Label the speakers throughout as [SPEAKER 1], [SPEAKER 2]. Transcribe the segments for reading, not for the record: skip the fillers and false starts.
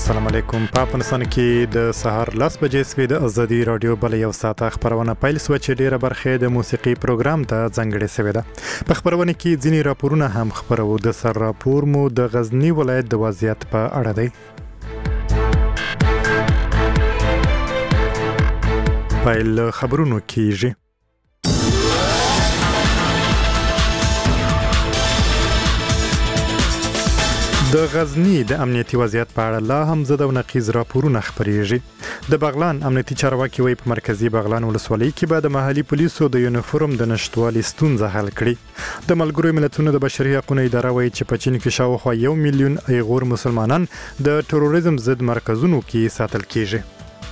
[SPEAKER 1] السلام علیکم. په افغانستان کې د سهار 10 بجې سوي د ازادي رادیو بل یو ساعت خبرونه پیل سو چې ډیره برخه د موسیقي پروګرام ته ځانګړې سوي ده. په خبرونه کې ځینی راپورونه هم خبرو. د سر راپور مو د غزنی ولایت د وضعیت په اړه دی. پیل خبرونو کېږي. د غزنی د امنیتي وضعیت په اړه لا هم زده او نقیض راپورونه خبرېږي. د بغلان امنیتي چارواکي وایي په مرکزی بغلان ولسوالۍ کې به د محلي پولیسو د یونیفورم د نشټوالي ستونزه حل کړي. د ملګرو ملتونو د بشري حقوقو اداره وایي چې په چین کې شاوخوا 1 میلیون ایغور مسلمانان د تروریزم ضد مرکزونو کې ساتل کیږي.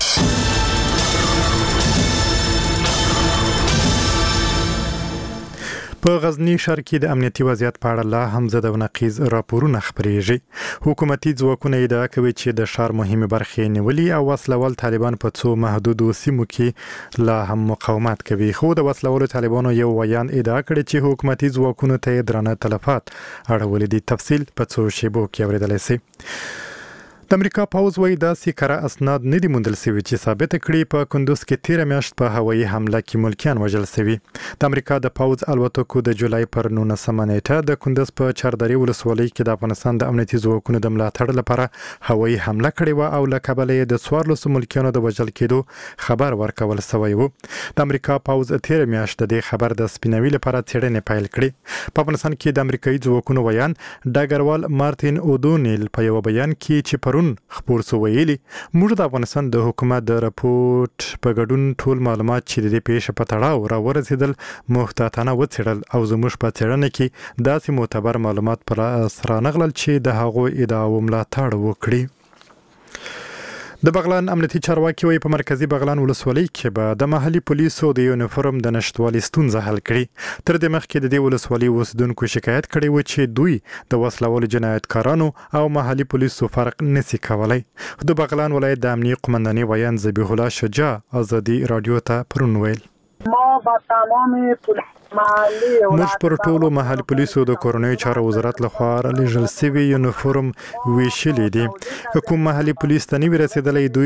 [SPEAKER 1] په غزنی ښار کې د امنیتي وضعیت په اړه لا هم زده او نقیض راپورونه خبرېږي. حکومتي ځواکونه ادعا کوي چې د ښار مهمه برخې نیولې او وسلوال طالبان په څو محدودو سیمو کې لا هم مقاومت کوي. خو د وسلوالو طالبانو یو ویان ادعا کړی چې حکومتي ځواکونه ته درانه تلفات اړولې دي. تفصیل په څو شیبو کې اوریدلای شئ. د امریکا پوځ وایي داسې کره اسناد نه دي موندل شوي چې ثابت کړي په کندوز کې 13 میاشت په هوایي حمله کې ملکیان وژل شوي. د امریکا د پوځ الوتکو د جولای پر 19 نیټه د کندوز په چاردري ولسوالۍ کې د افغانستان د امنیتي ځواکونو د ملاتړ لپاره هوایي حمله کړې و او له کبله د 14 ملکیانو د وژل کېدو خبر ورکول شوی و. د امریکا پوځ 13 میاشت د خبر د سپینوي لپاره څېړنې پیل کړې. په افغانستان کې د امریکایي ځواکونو ویان ډګروال مارټین اودونیل په یو بیان کې چې پرون خبر سو ویلي موږ د افغانستان د حکومت د راپورټ په ګډون ټول معلومات چې د پیښې په تړاو را ورسېدل محتاطانه وڅېړل او زموږ په څېړنه کې داسې معتبر معلومات پر اساس رانغلل چې د هغو ادعاو ملاتړ وکړي. د بغلان امنیتي چارواکي وایي په مرکزی بغلان ولسوالۍ کې به د محلي پولیسو د یونیفورم د نشټوالي ستونزه حل کړي. تر دې مخکې د دې ولسوالۍ اوسیدونکو شکایت کړی و چې دوی د وسلوالو جنایتکارانو او محلي پولیسو فرق نسی کولای. د بغلان ولایت د امنیه قومندانۍ ویان ذبیح الله شجاع ازادي رادیو ته پرون ویل
[SPEAKER 2] ما با تمام
[SPEAKER 1] موږ پر ټولو محلي پولیسو د کورنیو چارو وزارت لخوا لېږل شوي یونیفورم ویشلي دي. کوم محلي پولیس ته نه رسیدلی دوی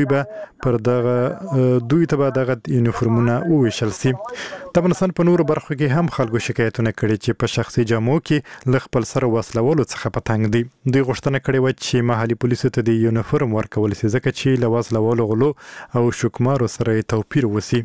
[SPEAKER 1] ته به دغه یونیفورمونه وویشل شي. د افغانستان په نورو برخو کې هم خلکو شکایتونه کړي چې په شخصي جامو کې له خپل سره وسلوالو څخه په تنګ دي. دوی غوښتنه کړې وه چې محلي پولیسو ته د یونیفورم ورکول شي ځکه چې له وسلوالو غلو او شکمارو سره توپیر وسی.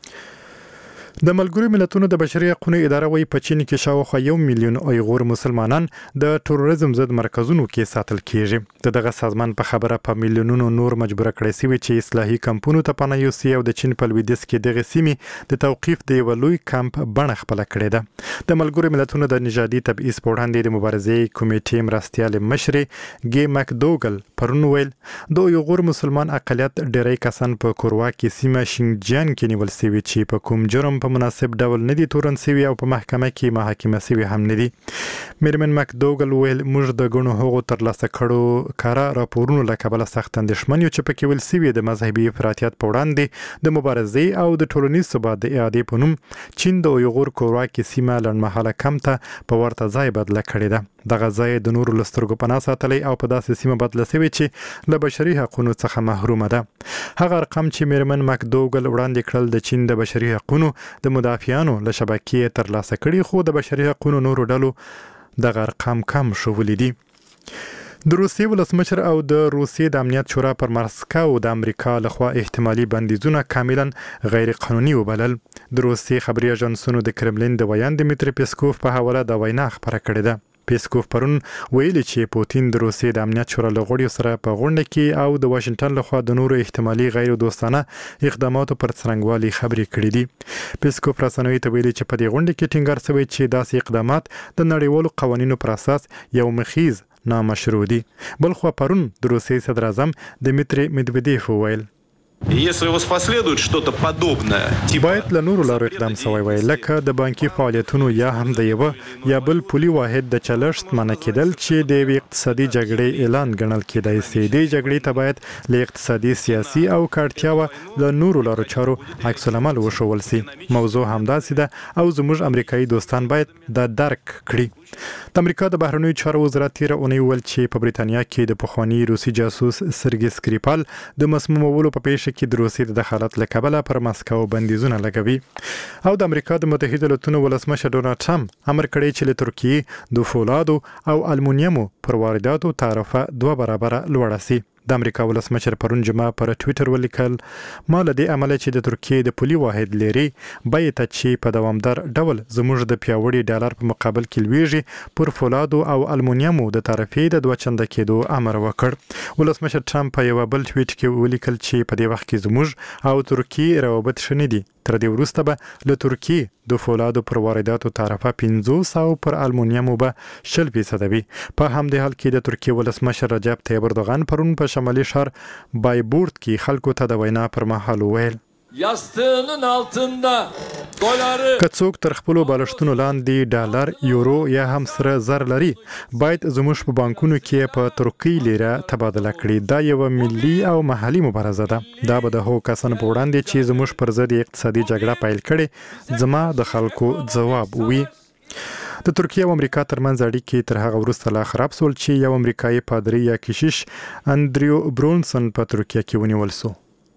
[SPEAKER 1] د ملګرو ملتونو د بشري حقوقو اداره وایي په چین کې شاوخوا 1 میلیون ایغور مسلمانان د تروریزم ضد مرکزونو کې ساتل کیږي. دغه سازمان په خبره په میلیونونو نور مجبور کړی شوی چې اصلاحي کمپونو ته پناه یوسي او د چین په لویدیځ کې دغه سیمې د توقیف د یو لوی کمپ بڼه خپل کړې ده. د ملګرو ملتونو د نژادي تبعیض په وړاندې د مبارزې کمیټې مرستیال مشر ګي مکدوګل پرون ویل د ایغور مسلمان اقلیت ډیری کسان په کورواکي سیمه شینجیان کې نیول شوي چې په کوم جرم په مناسب ډول نه دي تورن شوي او په محکمه کې محاکمه شوي هم نه دي. میرمن مکدوګل ویل موږ د ګڼو هغو ترلاسه کړو کاره راپورونو له کبله سخت اندېښمن یو چې پکې ویل شوي د مذهبي افراطیت په وړاندې د مبارزې او د ټولنیز ثبات د اعادې په نوم چین د ایغور کورواکي سیمه لنډمهاله کمپ ته په ورته ځای بدله کړې ده. دغه ځای د نورو له سترګو پناه ساتلی او په داسې سیمه بدله شوې چې له بشري حقونو څخه محرومه ده. هغه ارقام چې میرمن مکدوګل وړاندې کړل د چین د بشري حقونو د مدافعانو له شبکې ترلاسه کړي خو د بشري حقونو نورو ډلو دغه ارقام کم شولی دي. د روسیې ولسمشر او د روسیې د امنیت شورا پر مسکو د امریکا لخوا احتمالي بندیزونه کاملا غیر قانوني وبلل. د روسیې خبري اژانسونو د کرملین د ویان دمیتری پیسکوف په حواله د وینا خبره کړې ده. پیسکوف پرون ویلي چې پوتین د روسیې د امنیت شورا له غړیو سره په غونډه کې او د واشنگټن لخوا د نورو احتمالي غیر دوستانه اقداماتو پر څرنګوالي خبرې کړې دي. پیسکوف رسنیو ته ویلي چې په دې غونډه کې ټینګار شوی چې داسې اقدامات د نړیوالو قوانینو پر اساس یو مخیز نامشروع دي. بلخو پرون د روسیې صدر اعظم دمیتری مدودیف ویل
[SPEAKER 3] Если воспоследует что-то подобное,
[SPEAKER 1] باید له نورو لارو اقدام سوی وای لکه د بانکي فعالیتونو یا هم د یو یا بل پولي واحد د چلښت منع کېدل چې د یوې اقتصادي جګړې اعلان ګڼل کېدای شي. د جګړې ته باید له اقتصادي سیاسي او کارتیاوه د نورو لارو چارو عکس العمل وښول شي. موضوع همداسې ده او زموږ امریکایي دوستان باید د درک کړي. د امریکا د بهرنیو چارو وزارت تیره اونۍ ویل چې په بریتانیا کې د پخواني روسي جاسوس سرګي سکریپال د مسمومولو په پیښه کې د روسي د دخالت له کبله پر مسکو بندیزونه لګوي. او د امریکا د متحده ایالاتونو ولسمشر ډونالد ټرمپ امر کړی چې له ترکیې د فولادو او المونیمو پر وارداتو تعرفه 2 برابره لوړه شي. د امریکا ولسمشر پرون جمعه پر ټوئیټر ولیکل ما له دې عمله چې د ترکیې د پولي واحد لري بیه ته چې په دوامدار ډول زموږ د پیاوړي ډالر په مقابل کې لویږي پر فولادو او المونیمو د تعرفې د 2 چنده کېدو امر وکړ. ولسمشر ټرمپ په یو بل ټویټ کې ولیکل چې په دې وخت کې زموږ او ترکیې روابط شنه دي. تر دې وروسته به له ترکیې د فولادو پر وارداتو تعرفه 500 پر المونیمو به 0% وي. په همدې حال کې د ترکیې ولسمشر رجب طیب اردوغان پرون په شمالي شهر بایبورد کې خلکو ته د وینا پر مهال ویل
[SPEAKER 4] یاستığının altında دلار
[SPEAKER 1] که څوک تر خپلو بالښتونو لاندې ډالر یورو یا هم سره زر لري باید زموږ په بانکونو کې په ترکی لیره تبادله کړي. دا یو ملي او محلي مبارزه ده. دا به د هغو کسانو په وړاندې چې زموږ پر ضد اقتصادي جګړه پیل کړي زما د خلکو ځواب وي. د ترکیه او امریکا ترمنځ اړیکې تر هغه وروسته لا خراب شول چې یو امریکایي پادری یا کشیش اندریو برونسن په ترکیه کې ونیول شو.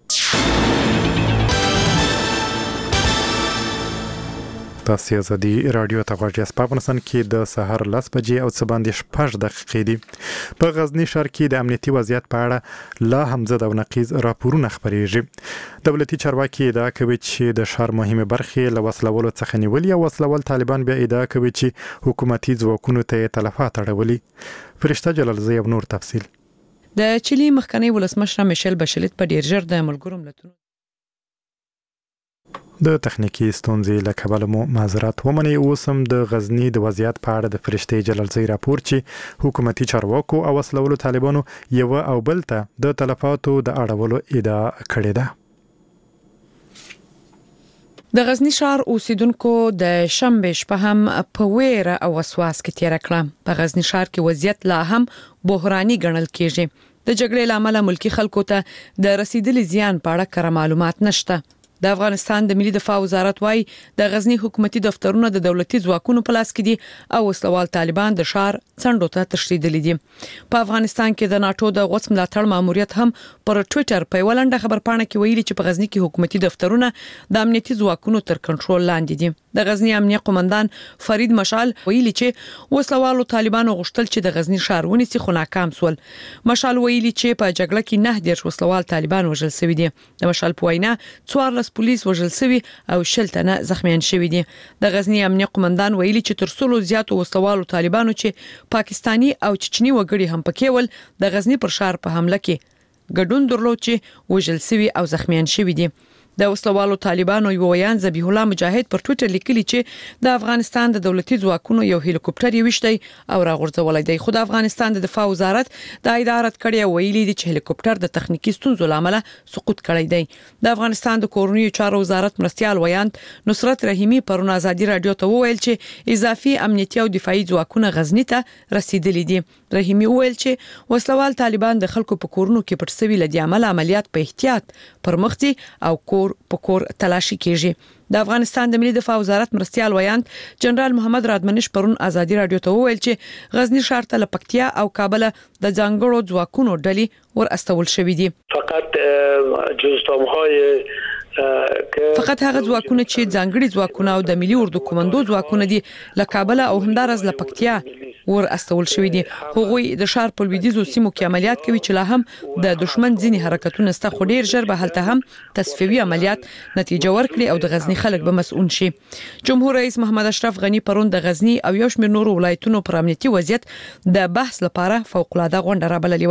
[SPEAKER 1] تاسو ازادي رادیو ته غواړئ په افغانستان کې د سحر 10 بجې او څه باندې 6 دقیقې دي. په غزنی ښار کې د امنیتي وضعیت په اړه لا هم زده او نقیض راپورونه خبرېږي. دولتي چارواکي ادعا کوي چې د ښار مهمه برخې له وسلوالو څخه نیولې او وسلوال طالبان بیا ادعا کوي چې حکومتي ځواکونو ته تلفات اړولي. فرشته جلالزی او نور تفصیل.
[SPEAKER 5] د چيلي مخکنی ولسمشر میشل بشلیت په ډیر ژر د ملګرو ملتونو
[SPEAKER 1] د تخنیکی ستونزې له کبله مو معذرت ومنئ. اوس هم د غزنی د وضعیت په اړه د فرشتې جلالزی راپور چې حکومتي چارواکو او وسلوالو طالبانو یو او بل ته د تلفاتو د اړولو ادعا کړې ده.
[SPEAKER 5] د غزنی ښار اوسیدونکو د شنبه شپه هم په ویره او وسواس کې تیر کړه. په غزنی ښار کې وضعیت لا هم بحراني ګڼل کېږي. د جګړې لامل ملکی خلکو ته د رسیدلي زیان په اړه کره معلومات نشته. د افغانستان د ملي دفاع وزارت وايي د غزنی حکومتي دفترونه د دولتي ځواکونو په لاس کې دي او وسلوال طالبان د ښار څنډو ته تښتیدلي دي. په افغانستان کې د ناتو د غوڅ ملاتړ ماموریت هم پر ټوئیټر په ولنډه خبرپاڼه کې ویلي چې په غزنی کې حکومتي دفترونه د امنیتي ځواکونو تر کنټرول لاندې دي. د غزنی امنیه قومندان فرید مشال ویلي چې وسلوالو طالبانو غوښتل چې د غزنی ښار ونیسي خو ناکام شول. مشال ویلي چې په جګړه کې 9 وسلوال طالبان وژل شوي دي. د مشال په وینا 14 پولیس وژل شوي او 10 تنه زخمیان شوي دي. د غزنی امنیه قومندان ویلي چې تر څو زیاتو وسلوالو طالبانو چې پاکستانی او چچنی وګړي هم پکې ول د غزنی پر ښار په حمله کې ګډون درلود چې وژل شوي او زخمیان شوي دي. د وسلوالو طالبانو یو ویان ذبیح الله مجاهد پر ټوئیټر لیکلی چې د افغانستان د دولتي ځواکونو یو هلیکوپټر یوشتي او راغورځولای دی. خو د افغانستان د دفاع وزارت د ادارت کړی ویلي دی چې هلیکوپټر د تخنیکی ستونزو لامل سقوط کړی دی. د افغانستان د کورنیو چارو وزارت مرستيال ویان نصرت رحیمی پرون ازادي رادیو ته وویل چې اضافي امنیتي او دفاعي ځواکونه غزنی ته رسیدلي دي. رحیمی ویل چې وسلوال طالبان د خلکو په کورونو کې پټ سوي لدی عمل عملیات په احتیاط پرمختي او په کور تلاشي کیږي. د افغانستان د ملي دفاع وزارت مرستيال ویان جنرال محمد رادمنش پرون ازادي رادیو ته وویل چې غزنی ښار ته لپکتیا او کابل د ځانګړو ځواکونو ډلې ور استول شوې دي.
[SPEAKER 2] فقط جزتامهای
[SPEAKER 5] فقط هغه ځواکونه چې ځانګړي ځواکونه او د ملي اردو کمانډو ځواکونه دي له کابل او همدارز لپکتیا ور استول شوې دي. هغوی د ښار په لویدیزو سیمو کې عملیات کوي چې لا هم د دشمن ځینی حرکتونه ست خو ډیر ژر به هلته هم تصفیوي عملیات نتیجه ورکړي او د غزنی خلک به مسؤل شي. جمهور رئیس محمد اشرف غنی پرون د غزنی او یو شمېر نورو ولایتونو پر امنیتي وضعیت د بحث لپاره فوق العاده غونډه را بللې و.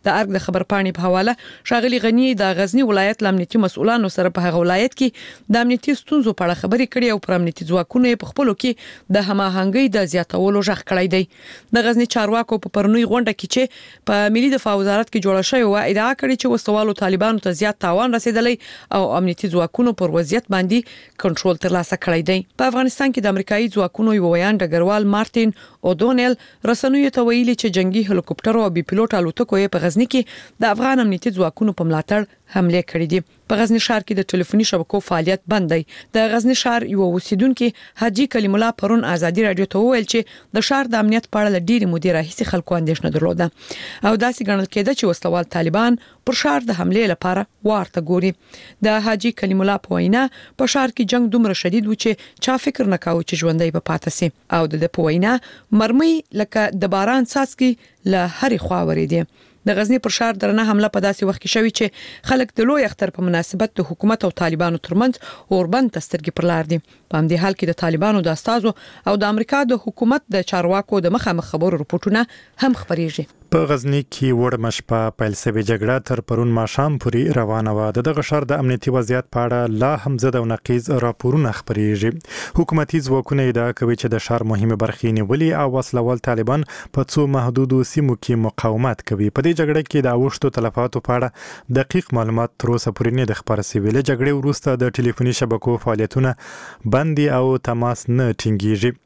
[SPEAKER 5] د ارګ د خبرپاڼې په حواله ښاغلي غنی د غزنی ولایت امنیتي مسؤلانو سره په هغه ولایت کې د امنیتي ستونزو په اړه خبرې کړې او پر امنیتي ځواکونو په خپلو کې د هماهنګۍ د زیاتولو ژغ کړی دی د غزنی چارواکو په پرنوي غونډه کې چې په ملي دفاع وزارت کې جوړه شوې و ادعا کړې چې وسوالو طالبانو ته زیات تاوان رسیدلی او امنیتي ځواکونو پر وضعیت باندې کنټرول ترلاسه کړی دی په افغانستان کې د امریکایي ځواکونو یو ویان ډګروال مارټین اودونل رسنیو ته ویلي چې جنگي هلیکوپټر او بي پيلوټ الوتکو په غزنی کې د افغان امنیتي ځواکونو په ملاتړ حمله کړې دي په غزنی ښار کې د ټلیفوني شبکو فعالیت بند دی د غزنی ښار یو اوسیدونکو حاجی کلیم الله پرون ازادي رادیو ته وویل چې د ښار د امنیت په اړه ډېری مدیر راهیسي خلکو اندېښنه درلوده او داسې ګڼل کېده چې وسلوال طالبان پر ښار د حمله لپاره ورته ګوري د حاجی کلیم الله په وینا په ښار کې جنگ دومره شدید و چې چا فکر نه کاوه چې ژوندۍ به پاتې سي او د په وینا مرمۍ لکه د باران څاڅکي له هرې خوا ورېدې د غزنی پر ښار درنه حمله په داسې وخت کې شوې چې خلک د لوی اختر په مناسبت د حکومت او طالبانو ترمنځ اوربند تسترګي پر لار دي په همدې حال کې د طالبانو د استازو او د امریکا د حکومت د چارواکو د مخامخ خبرو رپورټونه هم خبريږي
[SPEAKER 1] په غزنی کې وړ مشپه پیل شوې جګړه تر پرون ماښام پورې روانه و دغه ښار د امنیتي وضعیت په اړه لا هم زده او نقیض راپورونه خبريږي حکومتي ځواکونه ادعا کوي چې د ښار مهمه برخې نیولې او وسلوال طالبان په څو محدودو سیمو کې مقاومت کوي په دې جګړه کې د اوښتو تلفاتو په اړه دقیق معلومات تر اوسه پورې نه د خبر شوي له جګړې وروسته د ټلیفوني شبکو فعالیتونه بندي او تماس نه ټینګیږي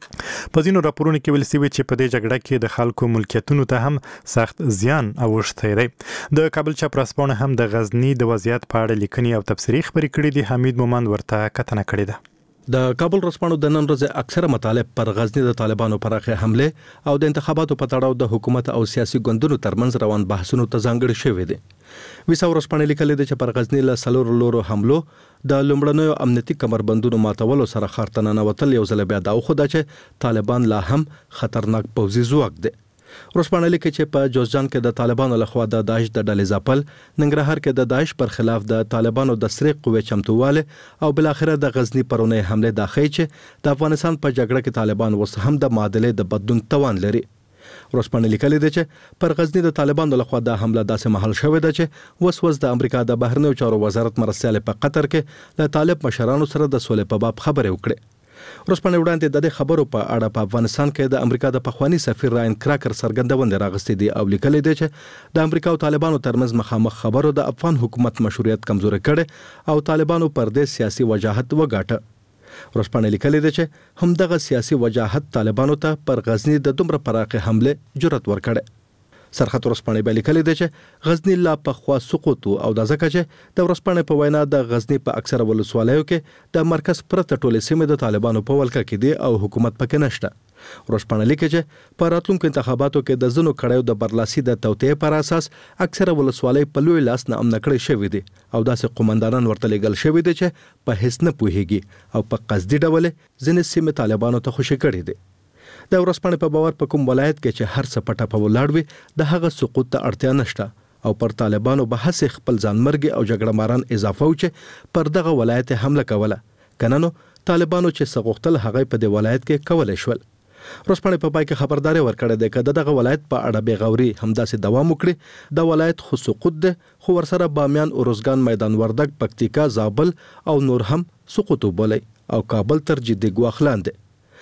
[SPEAKER 1] په ځینو راپورونو کې ویل شوی چې په دې جګړه کې د خلکو ملکیتونو ته هم سخت زیان اوښتی دی د کابل چاپراسپانه هم د غزنی د وضعیت په اړه لیکنې او تبصرې خبرې کړې دي حمید مومند ورته کتنه کړې ده
[SPEAKER 6] د کابل رسپانو د نن ورځې اکثره مطالب پر غزنی د طالبانو پراخه حمله او د انتخاباتو په تړاو د حکومت او سیاسي ګوندونو ترمنځ روان بحثونو ته ځانګړي شوې دي ویسا ورسپانه لیکل دي چې پر غزنی له سلور لورو حملو د لومړنیو امنیتي کمربندونو ماتولو سره خارتنه نوتل یو ځل بیا دا خو دا چې طالبان لا هم خطرناک پوځي ځواک دي روسپانه لیکي چې په جوزجان کې د طالبانو لخوا د داعش د ډلې ځپل ننګرهار کې د داعش پر خلاف د طالبانو د سرې قوې چمتواله او بل اخره د غزنی پرونی حمله داخلي چې د افغانستان په جګړه کې طالبان وس هم د معادلې د بدلون توان لري روسپانه لیکلي دي چې پر غزنی د طالبانو لخوا د حمله داسې محل شوې ده چې وس د امریکا د بهرنیو چارو وزارت مرستيال په قطر کې د طالب مشرانو سره د سولې په باب خبرې وکړي روسپانه وړاندې د خبرو په اړه په افغانستان کې د امریکا د پخوانی سفیر راین کراکر څرګندونه راغستې دي او لیکلي دي چې د امریکا او طالبانو ترمنځ مخامخ خبرو د افغان حکومت مشروعیت کمزوري کړي او طالبانو پر دې سیاسي وجاهت وګاټه روسپانه لیکلي دي چې همدغه سیاسي وجاهت طالبانو ته پر غزنی د دومره پراخه حمله جرأت ورکړي سرخط ورسپانه به لیکلي دي چې غزنی لا په خوا سقوط او د ځکه چې د ورسپانه په وینا د غزنی په اکثره ولسوالیو کې د مرکز پرته ټولې سیمې د طالبانو په ولکه کې دي او حکومت پکې نشته ورسپانه لیکي چې په راتلونکو انتخاباتو کې د زنو کړیو د برلاسي د توطئه پر اساس اکثره ولسوالۍ په لوی لاس نه امن کړی شوی دي او داسې قومندانان ورته لګل شوی دي چې په هیڅ نه پوهیږي او په قصدي ډول ځینې سیمې طالبانو ته خوشی کړي دي د ورسپانه په باور په کوم ولایت کې چې هر څه پټه په ولاړ وي د هغه سقوط ته اړتیا نشته او پر طالبانو به هڅه خپل ځانمرګي او جګړه ماران اضافه و چې پر دغه ولایت حمله کوله کننو طالبانو چې سغوختل هغه په دې ولایت کې کولای شول روسپانه په پای کې خبرداري ورکړه ده چې دغه ولایت په اړه بیغوري همداسې دوام وکړي د ولایت خو سقوط ده خو ورسره بامیان اورزګان میدان وردګ پکتیکا زابل او نور هم سقوط وبلي او کابل تر جدي ګواخلاند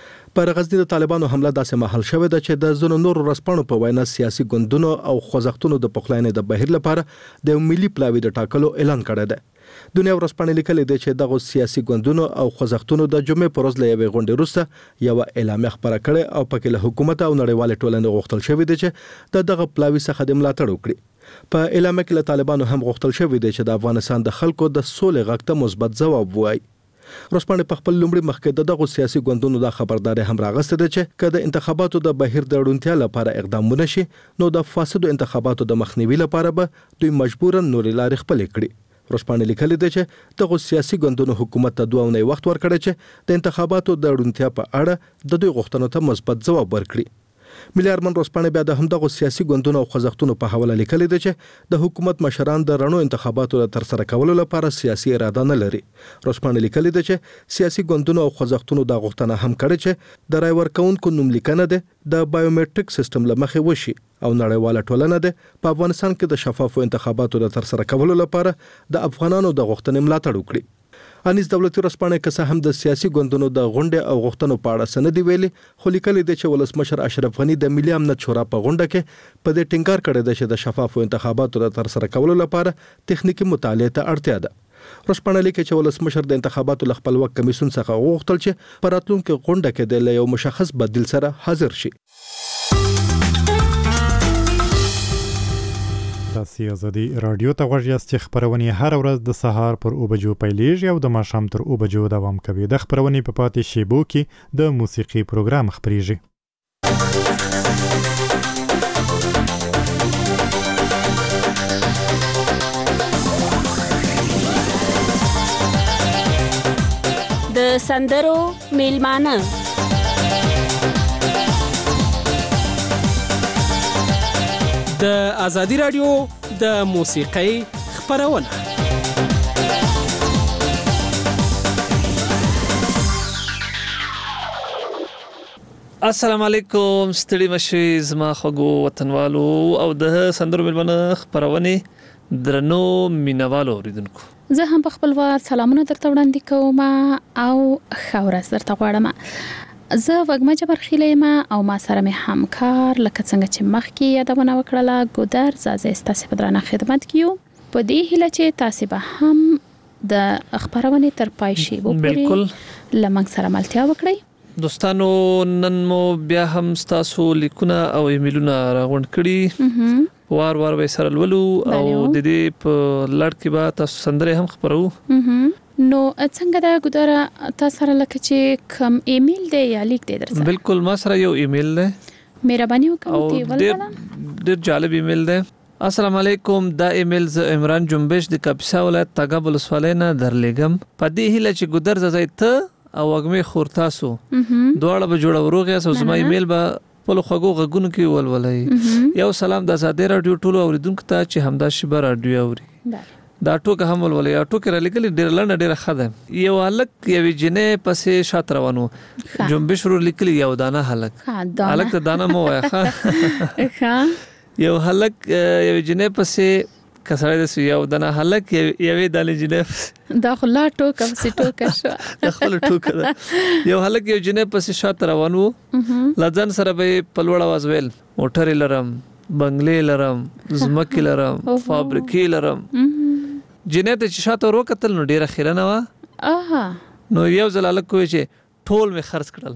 [SPEAKER 6] پر غزنی د طالبانو حمله داسې محل شوې ده چې د زونو نور رسپانو په وینا سیاسي ګوندونو او خوځښتونو د پخلاینې د بهیر لپاره د ملي پلاوی د ټاکلو اعلان کړی دی دنیا ورسپانه لیکلي دی چې دغه سیاسي ګوندونو او خوځښتونو د جمعې پر ورځ له یوې غونډې وروسته یو اعلامیه خبره کړې او پکې له حکومت او نړیوال ټولنې غوښتل شوی دی چې دغه پلاوی څخه د ملاتړ وکړي په اعلامیه کې له طالبانو هم غوښتل شوی دی چې د افغانستان د خلکو د سولې غږ ته مثبت ځواب وایي روسپانه په خپل لومړي مخکې دغه سیاسي ګوندونو د خبرداري هم راغسته ده چې کله انتخاباتو د بهیر د اړونتیا لپاره اقدامونه شي نو د فاسدو انتخاباتو د مخنیوي لپاره به دوی مجبورن نورې لارې خپل کړي روسپانه لیکلي ده چې دغه سیاسي ګوندونو حکومت ته 2 ورځې وخت ورکړي چې د انتخاباتو د اړونتیا په اړه د دوی غوښتنو ته مثبت ځواب ورکړي ملي ارمن ورځپاڼې بیا د همدغه سیاسي ګوندونو او خوځښتونو په حواله لیکلي دي چې د حکومت مشران د رڼو انتخاباتو د ترسره کولو لپاره سیاسي اراده نه لري. ورځپاڼې لیکلي دي چې سیاسي ګوندونو او خوځښتونو د غوښتنه هم کړې چې د رای ورکونکو نوم لیکنه ده د بایومټریک سیستم له مخې وشي او نړیواله ټولنه ده په افغانستان کې د شفافو انتخاباتو د ترسره کولو لپاره د افغانانو د غوښتنې ملاتړ وکړي. انیس دولتي ورځپاڼې که څه هم د سیاسي ګوندونو د غونډې او غوښتنو په اړه څه نه دي ویلي، خو لیکلي دي چې ولسمشر اشرف غني د ملي امنیت شورا په غونډه کې په دې ټینګار کړی دی چې د شفافو انتخاباتو د ترسره کولو لپاره تخنیکی مطالعه ته اړتیا ده. ورځپاڼه لیکي چې ولسمشر د انتخاباتو له خپلواک کمیسیون څخه وغوښتل چې په راتلونکي غونډه کې د یو مشخص بدیل سره حاضر شي.
[SPEAKER 1] تاسو ازادي رادیو ته غوږ یاست چې خبرونه هر ورځ د سهار پر 9 بجو پیلېږي او د ماښام تر 9 بجو دوام کوي. د خبرونه په پاتې شیبو کې د موسیقي پروګرام خبريږي.
[SPEAKER 7] د سندرو میلمانه
[SPEAKER 8] د ازادي رادیو د موسیقۍ خبرونه. السلام علیکم، ستړي مشي زما خوږو وطنوالو او د سندرو میلمانه خبرونه درنو مینوالو اوریدونکو.
[SPEAKER 9] زه هم په خپل وار سلامونه درته وړاندې کوم او خورس درته غواړم. زه وګما جبر خیلېما او ما سره مې همکار لکه څنګه چې مخکې یادونه وکړله ګودر زازه ستاسو په درانه خدمت کیو په دې هیله چې تاسو به هم د خبرونه تر پای شي
[SPEAKER 8] بالکل
[SPEAKER 9] لمنګ سره ملتیا وکړئ.
[SPEAKER 8] دوستانو نن مو بیا هم تاسو لیکونه او ایمیلونه راغونډ کړي، وار وار به سره ولولو او د دې په لړ کې به تاسو سندره هم خبرو.
[SPEAKER 9] نو څنګه دا ګودره تاسو سره لکه چې کوم ایمیل دی یا لیک دی درته؟
[SPEAKER 8] بالکل ما سره یو ایمیل دی،
[SPEAKER 9] مهرباني وکړئ دی ولولا.
[SPEAKER 8] ډیر جالب ایمیل دی. السلام علیکم، دا ایمیل ز عمران جنبش د کاپیسا ولایت تاګاب ولسوالۍ نه درلېږم. په دې هیله چې ګودر زای ته او وګمې خور تاسو دواړه به جوړ وروغه سو زما ایمیل به په لوخغو غږونو کې ولولای. یو سلام د آزادۍ رادیو ټولو اوریدونکو ته چې همدا شبه رادیو اوري. دا ټوکه هم ولولای. ټوکه را لګل ډیر لنډه ډیره خده. یو الک یوې جنې پسې شات روانو جنبش ورو لیکلی یو دانه هلک الک ته دانه مو وای یو هلک یوې جنې پسې کسړې د یو دانه هلک یوې دالې جنې
[SPEAKER 9] دا خلا ټوکه پسې ټوکه شو.
[SPEAKER 8] دا خلا ټوکه ده. یو هلک یو جنې پسې شات روانو لځن سره به پلوړ आवाज ویل موټر لرم، بنگلې لرم، زمکې لرم، فابریکې لرم. جنې ته چې شاته ورو کتل نو ډیره خیرنه وا. نو یو ځل الک کوی چې ټول می خرڅ کړل.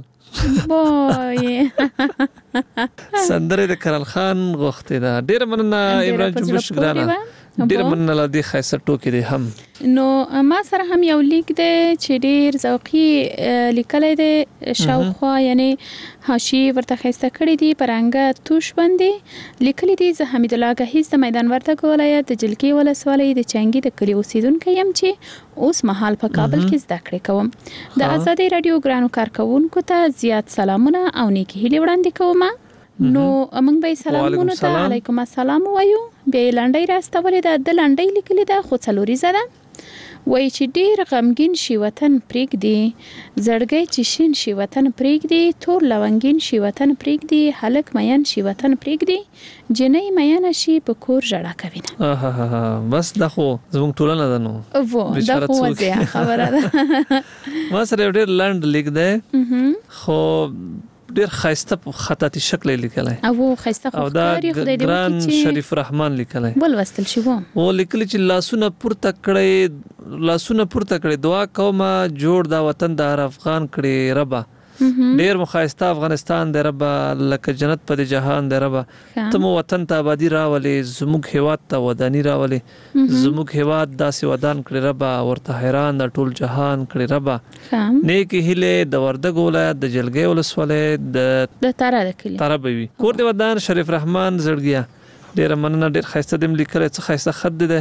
[SPEAKER 8] سندره د کرال خان غوښته ده. ډیره مننه عمران جنبش ګرانه، ډیره مننه لا دی خاصه ټوکی دی هم.
[SPEAKER 9] نو ما سره هم یو لیک دی چې ډیر ذوقي لیکل دی شاوخوا یعنی حاشی ورته خسته کړی دی پرنګ توش باندې لیکل دی. زه حمید الله غهیز د میدان ورته ولایت د جلکی ولسوالۍ د چنګي د کلی اوسیدونکو يم چې اوس مهال په کابل کې زده کړې کوم. د ازادي رادیو ګرانو کارکونکو ته زیات سلامونه او نیکی هیله وړاندې کوم. نو موږ به سلامونه ته علیکم السلام وایو. به لنډی راستولې د لنډی لیکلې ده خو څلوري زده وای چې ډیر غمگین شي وطن پریک دی، زړګي چې شین شي وطن پریک دی، تور لونګین شي وطن پریک دی، هلک مین شي وطن پریک دی، جنې مین شي په کور جړه کوي نه.
[SPEAKER 8] بس دا خو زموږ ټولنه ده. نو
[SPEAKER 9] دا خو وځه خبره ده.
[SPEAKER 8] ما سره ډیر لنډ لیک ده خو ډیر خاصه خطاطي شکل لیکلای او
[SPEAKER 9] خاصه خو
[SPEAKER 8] کاری خدای دې ګران شریف رحمان لیکلای
[SPEAKER 9] ول وستل شي وو
[SPEAKER 8] لیکل چې لاسونه پورته کړي دعا کوم جوړ دا وطن د هر افغان کړي ربا ډیر مخایسته افغانستان دی ربا لکه جنت په جهان دی ربا تم وطن ته آبادی راولې زموږ هیواد ته ودانی راولې زموږ هیواد داسې ودان کړي ربا ورته حیران د ټول جهان کړي ربا نیک هیله د وردګ ولایت د جلګي ولسوالۍ د تاره بوي کور دی ودان شریف رحمان زړګیا ډیر مننه ډیر خاصه دم لیکل څه خاصه خط ده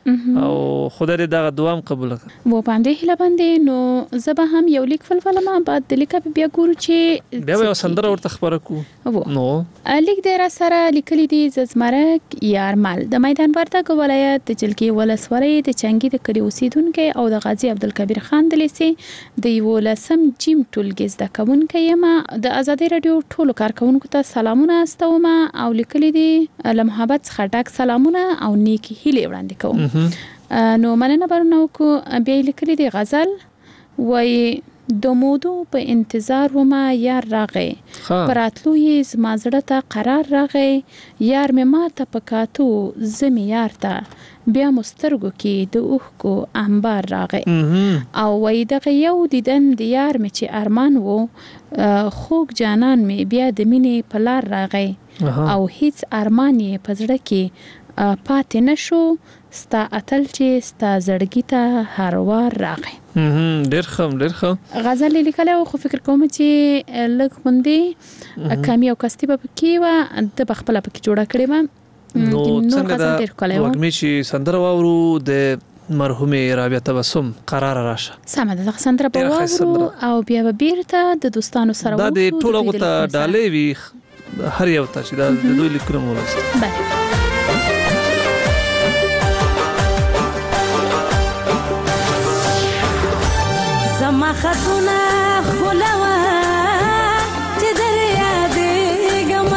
[SPEAKER 8] او خدای دې دا دوام قبول کړي
[SPEAKER 9] و باندې هله باندې نو زبا هم یو لیک فلفل ما بعد د لیک بیا ګورو چې
[SPEAKER 8] بیا یو سندره ورته خبره کو نو
[SPEAKER 9] لیک د را سره لیکلي دي زمرک یارمل د میدان وردګ ولایت د جلکی ولسوالۍ د چنګي د کلی اوسیدونکو او د غازی عبدالکبیر خان د لیسي د یو لسم جیم ټولګیز د کوونکو یم د ازادي رادیو ټولو کارکونکو ته سلامونه استوم او لیکلي دي له محبت څخه ډک سلامونه او نیکی هیله وړاندې کوم نو مننه برنو کو بیا لیکلي دی غزل وای د مودو په انتظار وما یار راغې پراتلو یې زما زړه ته قرار راغې یار مې ماته پکاتو زمي یار ته بیا مسترګو کې د اوخ کو انبار راغې او وای دغه یو دیدن د یار مې چې ارمان وو خوږ جانان مې بیا د مینې په لار راغې او هیڅ ارمان یې په زړه کې پاتې نشو ستا اتل چې ستا زړګي ته هر وار راغی
[SPEAKER 8] ډېر ښه
[SPEAKER 9] غزل لیکل خو فکر کوم چې لږ غوندي کمی او کستی به پکې و د بخپله پکې جوړه کړې و
[SPEAKER 8] نو څنګه دا وګمې چې سندره واورو د مرحومه رابعه تبسم قرار راشه
[SPEAKER 9] سمه ده سندره به واورو او بیا به بیرته د دوستانو سره
[SPEAKER 8] دا د ټولو غوته ډالې وي هر یو ته چې دا د دوی لیکونه ولست
[SPEAKER 9] بله
[SPEAKER 10] زما خطونه خلوا چې در یادېږم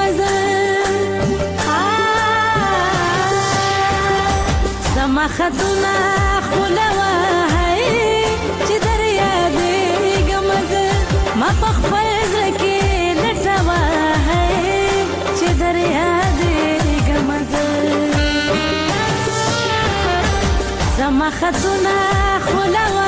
[SPEAKER 10] زما خطونه خلوا چې در یادېږم ما په خپل زړه کې لټوه چې در یادېږم زما خطونه خلوا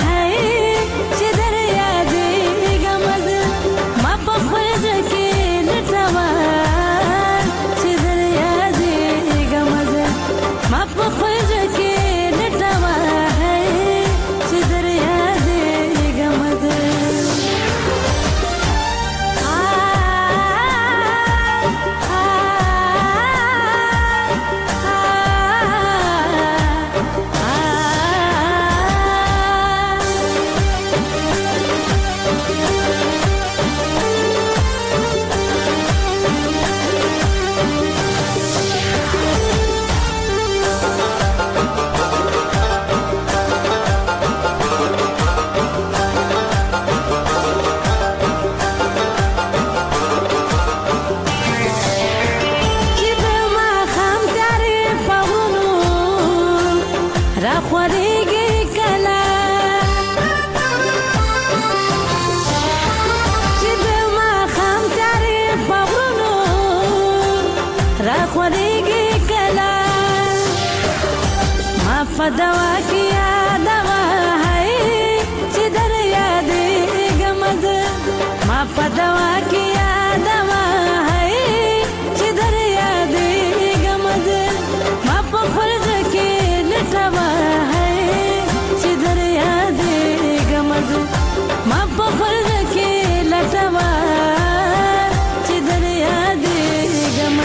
[SPEAKER 10] دوا کیا دوا ہے چې در یادېږم ما په دوا کیا دوا ہے چې در یادېږم ما په فرض کې لټوا ہے چې در یادېږم ما په فرض کې لټوا چې در یادېږم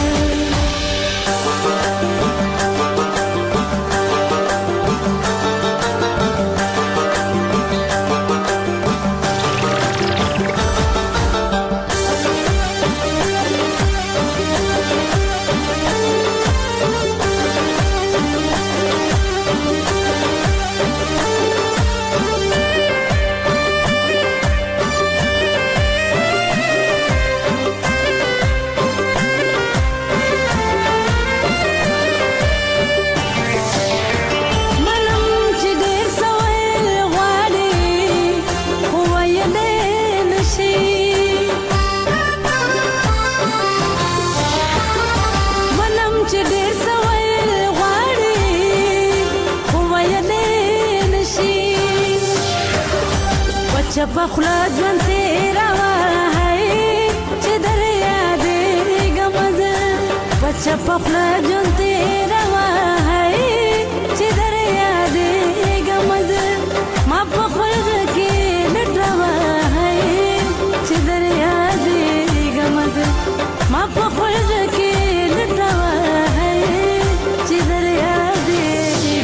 [SPEAKER 10] چپا خلا ژوند تیروا ہے چې در یادېږم چپا خلا ژوند تیروا ہے چې در یادېږم ما په خلق کې لټوا ہے چې در یادېږم ما په خلق کې لټوا ہے چې در یادېږم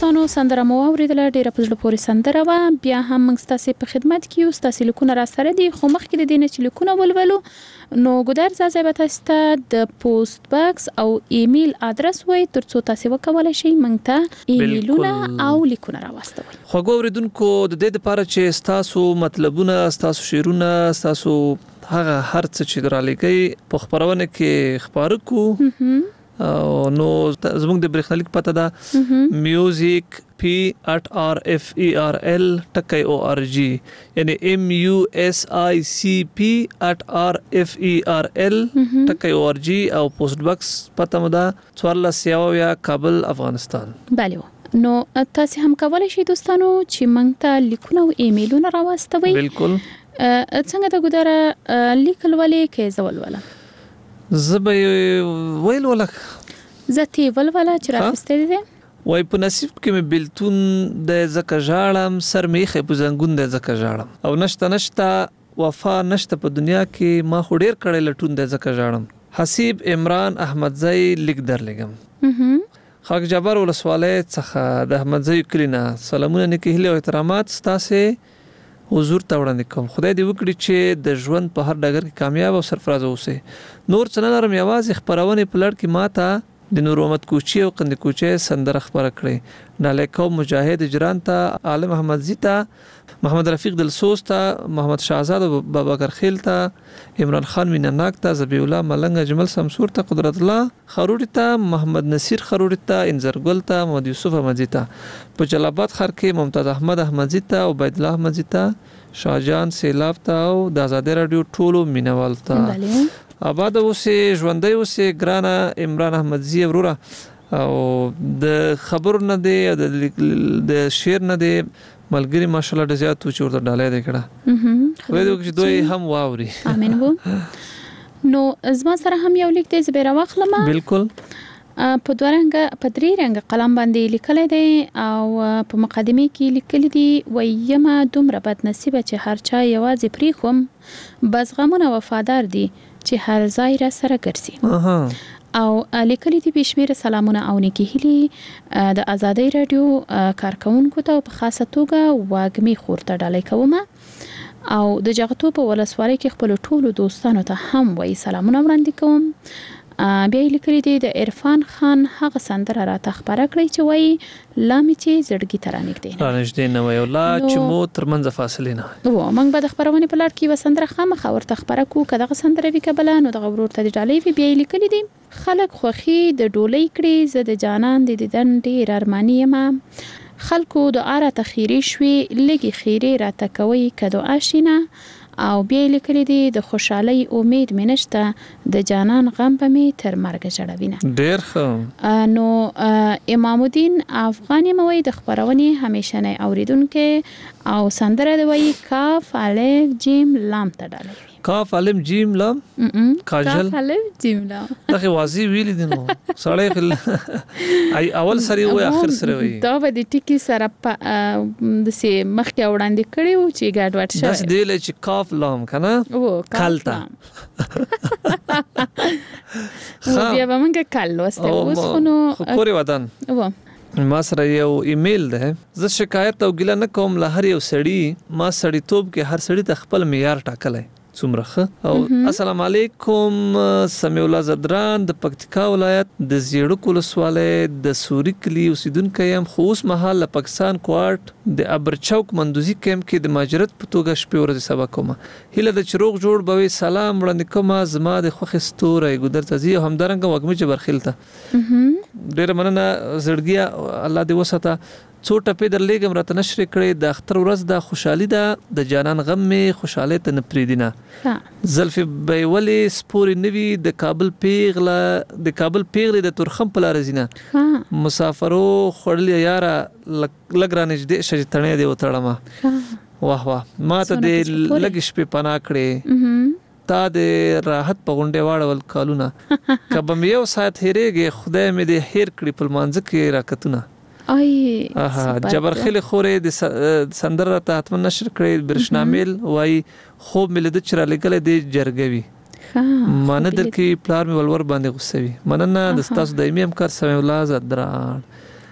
[SPEAKER 9] دوستانو سندره مو اوریدله ډیره په زړه پورې سندره و بیا هم موږ ستاسو په خدمت کې یو ستاسو لیکونه را سره دي خو مخکې د دې نه چې لیکونه ولولو نو ګودر زازه به تاسو ته د پوسټ باکس او ایمیل ادرس وای ترڅو تاسو وکولای شئ موږ ته ایمیلونه او لیکونه راوستوي
[SPEAKER 8] خو ګوریدونکو د دې لپاره چې تاسو مطلبونه تاسو شعرونه تاسو هغه هر څه چې درالېږي په خبرونه کې خبرو کو نو زموږ د برېښنالیک پته ده music@rferl.org یعنی music@rferl.org او پوسټ باکس پته مو ده 14 کابل افغانستان.
[SPEAKER 9] بله نو تاسو هم کولای شئ دوستانو چې موږ ته لیکونه او ایمیلونه راوستوي.
[SPEAKER 8] بالکل
[SPEAKER 9] څنګه د ګودره لیکل ولې کې زول ولا
[SPEAKER 8] زبې ویل ولک
[SPEAKER 9] زتی ولولا چې راخسته دي
[SPEAKER 8] وای په نصیب کې مې بلتون د زکه ژاړم سر میخه په زنګون د زکه ژاړم او نشته وفا نشته په دنیا کې ما خو ډیر کړي لټون د زکه ژاړم. حسیب عمران احمدزئی لیک درلګم خاک جبر ولسواله څخه د احمدزئی کلینا سلامونه نکهله او احترامات ستاسو حضور ته وړاندې کوم. خدای دې وکړي چې د ژوند په هر ډګر کې کامیاب او سرفراز اوسئ. نور څنګه لرم یوازې خبرونه پلړ کې ماته د نور محمد کوچی او قند کوچی سندره خبره کړې نالیکو مجاهد اجران ته عالم احمد زیتا محمد رفیق دلسوز ته محمد شاهزاد او بابکر خیل ته عمران خان مینناک ته زبی الله ملنګ اجمل شمسور ته قدرت الله خروړی ته محمد نصیر خروړی ته انزرګل ته محمد یوسف احمد زیتا په جلال آباد خر کې ممتاز احمد احمد زیتا او عبید الله احمد زیتا شاهجان سیلاب ته او د آزادی رادیو ټولو مینوال ته آباد اوسه ژوندۍ اوسه ګرانه عمران احمدزی وروره او د خبر نه دی د شعر نه دی ملګری ماشاءالله د زیات چې ورته ډالې دی کړه خو دې چې دوی هم واوري
[SPEAKER 9] امين وو نو زما سره هم یو لیک دې زبېره واخلم
[SPEAKER 8] بالکل
[SPEAKER 9] په درې رنګ قلم باندې لیکل دي او په مقدمه کې لیکل دي ویما دومره بد نصیب چې هر چا یوازې پریخوم بس غمونه وفادار دي چې هر ځای را سره ګرځي او لیکلي دي بشمیر سلامونه او نیکهلي د آزادۍ رادیو کارکونکو ته په خاصه توګه واګمي خورته ډالۍ کوم او د جغتو په ولسوالۍ کې خپل ټولو دوستانو ته هم وایي سلامونه وړاندې کوم. بیا لیکلي دي د عرفان خان هغه سندره را تخبره کړی چې وایي لامې چې زړګي ته
[SPEAKER 8] رانږدې نه وایي لا چې مو ترمنځ فاصلې نه
[SPEAKER 9] وي موږ به د خبرونې په لړ کې یوه سندره خامخا ورته خبره کوو که دغه سندره وي که بله نو دغه ورور ته د ډالۍ وي. بیا یې لیکلي دي خلک خوښي د ډولۍ کړي زه د جانان د دیدن ډېر ارماني یمه خلکو دعا راته خیرې شوې لږې خیرې راته کوئ که دعا شینه او بیا لیکلي دي د خوشحالۍ امید مې نشته د جانان غم به مې تر مرګ جړوینه.
[SPEAKER 8] ډېر ښه
[SPEAKER 9] نو امام الدین افغاني موي د خبرونې همیشنی اوریدونکو او سندره دی وایي کاف الف جیم لام ته ډالۍ
[SPEAKER 8] کاف الف جیم لام کاجل
[SPEAKER 9] کاف الف جیم لام
[SPEAKER 8] دغه واضح ویل دي نو سړی ای اول سره وي اخر سره وي
[SPEAKER 9] دا به د ټکی سره د سي مخکې وړاندې کړي او چې ګډ وډ شي
[SPEAKER 8] داس دی چې کاف لام کنه کالتا
[SPEAKER 9] بیا به موږ کال وسته اوس خو
[SPEAKER 8] کوري ودان ما سره یو ایمیل ده زه شکایت او ګیله نه کوم له هر یو سړی ما سړی توپ کې هر سړی ته خپل معیار ټاکلی څومره او السلام علیکم سمیع الله زدران د پکتیکا ولایت د زیړک ولسوالۍ د سوري کلی اوسیدونکی یم خو اوس مهال له پاکستان کوارټ د ابرچوک مندوزي کیمپ کې د مهاجرت په توګه شپې ورځې سبا کوم هیله د چروغ جوړ بوي سلام وړاندې کوم زما د خوښ ستوري ګودر تزي همدارنګ وګمې جبرخیل ته ډېر مننه زړګیا الله دې وساته څو ټپې درلېږم راته نشر کړې د اختر ورځ د خوشحالي ده د جانان غم می خوشاله ته نه پریدینه زلفي بیولې سپوري نوي د کابل پیغله د ترخم په لار زینه مسافرو خړلې یاره لګرانې دې شجتنې دی وتړما واه واه ما ته دې لګ شپې پنا کړې تا د راحت په غونډه واړول کالونه کبم یو ساعت هېرېږي خدای مې دې هېر کړی په منځ کې راکتونه جبرخیل خورې د سندره ته حتما نشر کړی برشنامل وای خوب مې لید چې را لګل دی جرګوي مانه در کې پلار مې ولور باندې غوسوي مننه د تاسو دایمي همکار سمیع الله زدران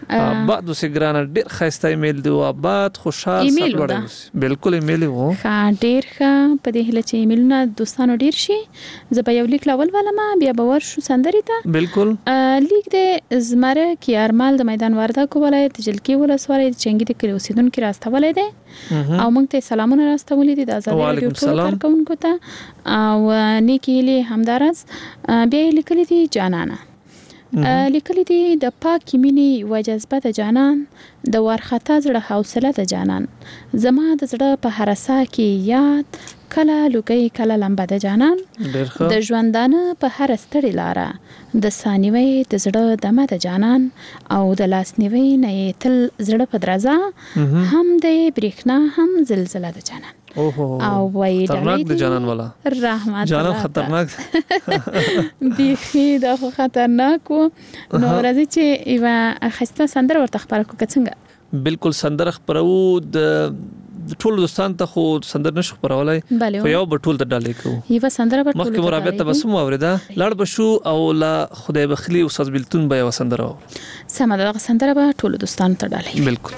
[SPEAKER 8] آباد اوسې ګرانه ډېر ښایسته ایمیل دی او آباد خوشحال سرلوړی اوسې بالکل ایمیل و
[SPEAKER 9] ډېر ښه په دې هیله چې ایمیلونه دوستانو ډېر شي زه به یو لیک لاول ولما بیا به ورشو سندرې ته
[SPEAKER 8] بالکل
[SPEAKER 9] لیک د زمره کیارمال د میدان وردګو ولایت جلکی ولسوالۍ د چنګي د کلی اوسیدونکو راستولې ده او موږ ته سلامونه راستولې دي د آزادۍ رادیو ټول کارکونکو ته او نیکی له همدارس بیا لیکلي دي جانانه لیکلي دي د پاک مینې و جذبه د جانان د ورختا زړه حوصله د جانان زما د زړه په هرسا کې یاد کله لوګي کله لمبه د جانان د ژوندانه په هر ستړي لاره د سانیوي د زړه دمه د جانان او د لاسنیوي نه تل زړه په درزا هم د برېښنا هم زلزلہ د جانان او وای
[SPEAKER 8] خطرناک د جانان والا
[SPEAKER 9] رحمت
[SPEAKER 8] جانان خطرناک
[SPEAKER 9] بيخي دا خطرناک نو راځي چې ایوا خسته سندر ورته خبره کو څنګه
[SPEAKER 8] بالکل سندر خبرو د ټول دوستان ته خو سندر نشو خبرولای خو یو بټول ته ډالې کو
[SPEAKER 9] ایوا سندر بټول
[SPEAKER 8] مخکې مرابط تبسم اوریدا لړ بشو او لا خدای بخلی استاد بلتون به یو سندر او
[SPEAKER 9] سم دا سندر به ټول دوستان ته ډالې
[SPEAKER 8] بالکل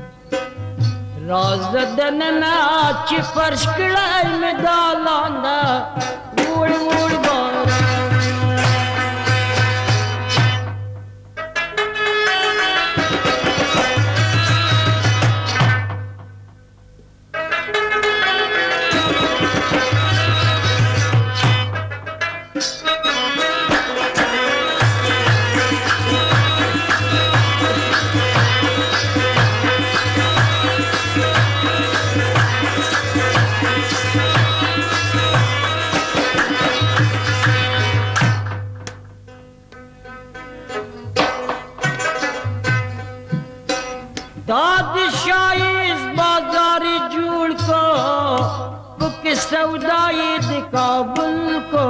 [SPEAKER 10] راز دننا چې فرش کړای مې دالاندا وړ وړ بار सौदाई दे काबुल को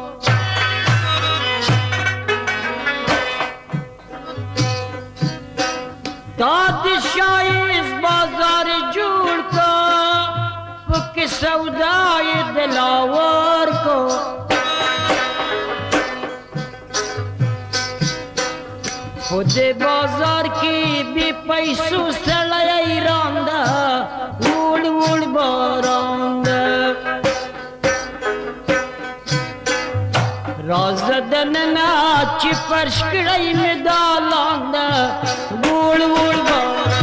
[SPEAKER 10] तादशाही इस बाजार जोड़ को के सौदाई दिलावर को खुद बाजार की भी पैसों से लड़ाई रांदा उड़ उड़ बारांदा राज दनना ची फर्श कड़ाई में दालांदा उड़ उड़ बारांदा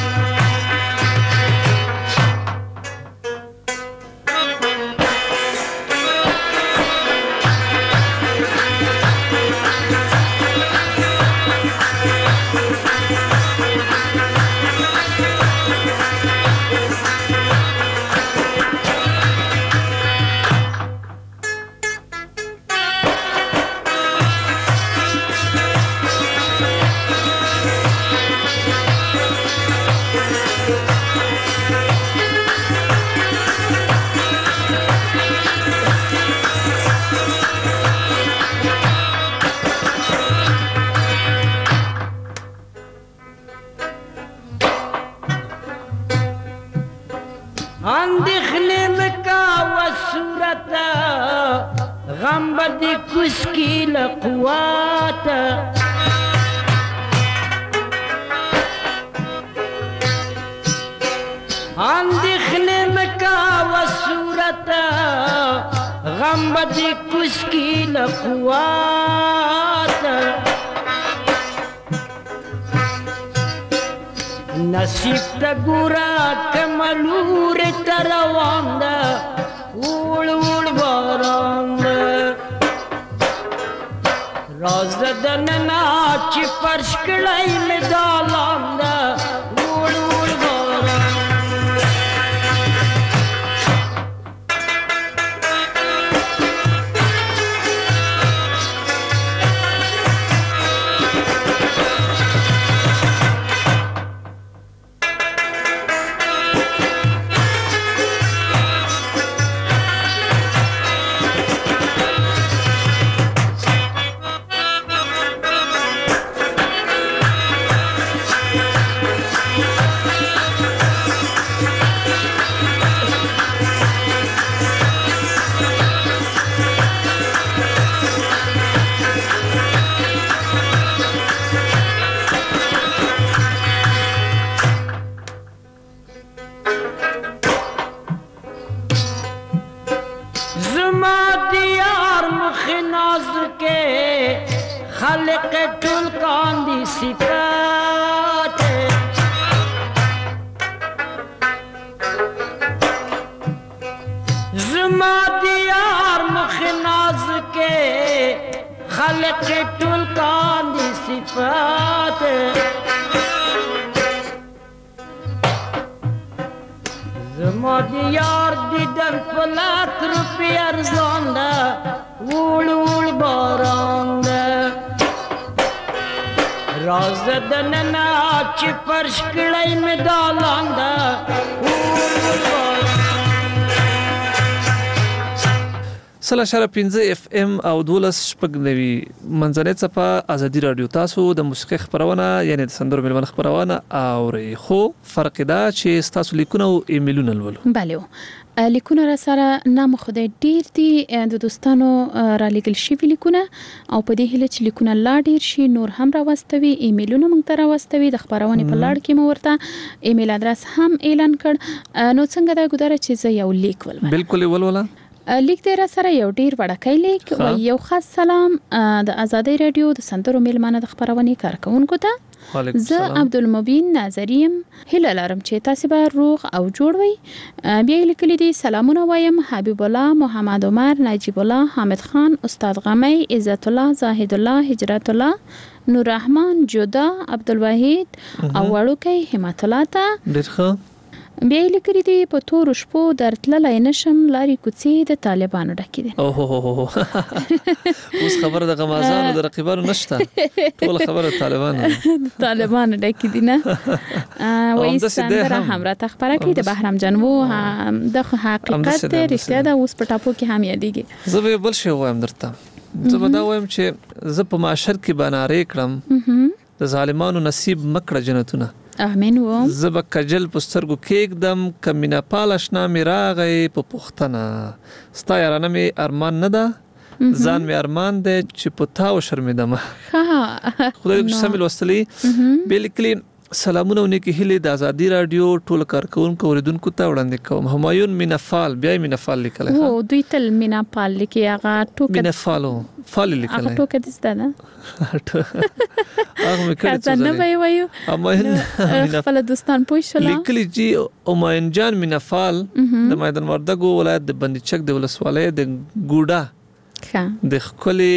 [SPEAKER 10] غم بدي كسكي لقواتا عندي خنمك وسورتا غم بدي كسكي لقواتا نصيب تقورا كمالور ترواندا وول وول باراندا راز دننا چی فرش کڑائی میں دالاندا وول وول باراندا خلق ټول کاندي صفات زما دیار مخ ناز کے خلق ټول کاندي صفات زما دیار دیدن پلاک روپی ارزان ده وول وول باران ده راز دننا چې فرش کړی مې دالان ده وول وول باران
[SPEAKER 8] سلا شره 15 اف ام او 12 منځنۍ صفه ازادي رادیو تاسو د موسیقي خبرونه یعنی د سندرو ملمن خبرونه اوري خو فرق دا چې تاسو لیکونه او ایمیلونه لولو
[SPEAKER 9] بله لیکونه را سره نام خدای ډیر دي د دوستانو را لګل شي لیکونه او په دې هله چې لیکونه لا ډیر شي نور هم را واستوي ایمیلونه موږ ته را واستوي د خبرونه په لاړ کې مو ورته ایمیل ادرس هم اعلان کړ نو څنګه دا ګذاره چې زه یو لیک ولم
[SPEAKER 8] بالکل ولولا
[SPEAKER 9] لیک دې را سره یو ډیر وړکای لیک او یو خاص سلام د آزادۍ رادیو د سندرو میلمانه د خبرونه کارکونکو ته زه عبدالمبین ناظریم هله لرم چې تاسو به روغ او جوړ وي بیا لیکلي دي سلامونه وایم حبیب الله محمد عمر نجیب الله حامد خان استاد غمی عزت الله زاهد الله هجرت الله نور رحمان جودا عبدالوحید او وړوکی همت الله ته
[SPEAKER 8] ډیر ښه
[SPEAKER 9] بیا لیکلي دي په تور شپو درتللای نشم لاري کوڅې د طالبانو ډکې دي
[SPEAKER 8] اوس خبر د غمازانو د رقیبانو نشته ټول خبره طالبانو
[SPEAKER 9] ډکې دي نه وایي سندره هم را تخبره کوي د بهرام جنو د حقیقت رښتیا ده اوس په ټاپو کې هم یادېږي
[SPEAKER 8] زه به بل شی وایم درته زه به دا وایم چې زه په معاشر کې بنارې کړم د ظالمانو نصیب مکړه جنتونه
[SPEAKER 9] امين و
[SPEAKER 8] زب کجل پسترګو کېږدم کمینا پالشنا می راغی په پختنه ستا یارانه می ارمان نه ده ځان می ارمان ده چې پتا و شرمېدم خدای دې شامل وستلی بالکل سلامونه ونکي هلي د ازادي رادیو ټول کارکونکو اوریدونکو ته وړاندې کوم همایون مینفال بیا مینفال لیکل
[SPEAKER 9] او دوی تل مینفال لیکي هغه ټوک
[SPEAKER 8] مینفالو فال لیکل
[SPEAKER 9] هغه ټوک دې ستنه
[SPEAKER 8] هغه مې کړی
[SPEAKER 9] څه نه وایو همایون خپل دوستان پوښتنه
[SPEAKER 8] لیکلي چې همایون جان مینفال د میدان وردګو ولایت د بندیچک د ولسوالۍ د ګوډا د خولي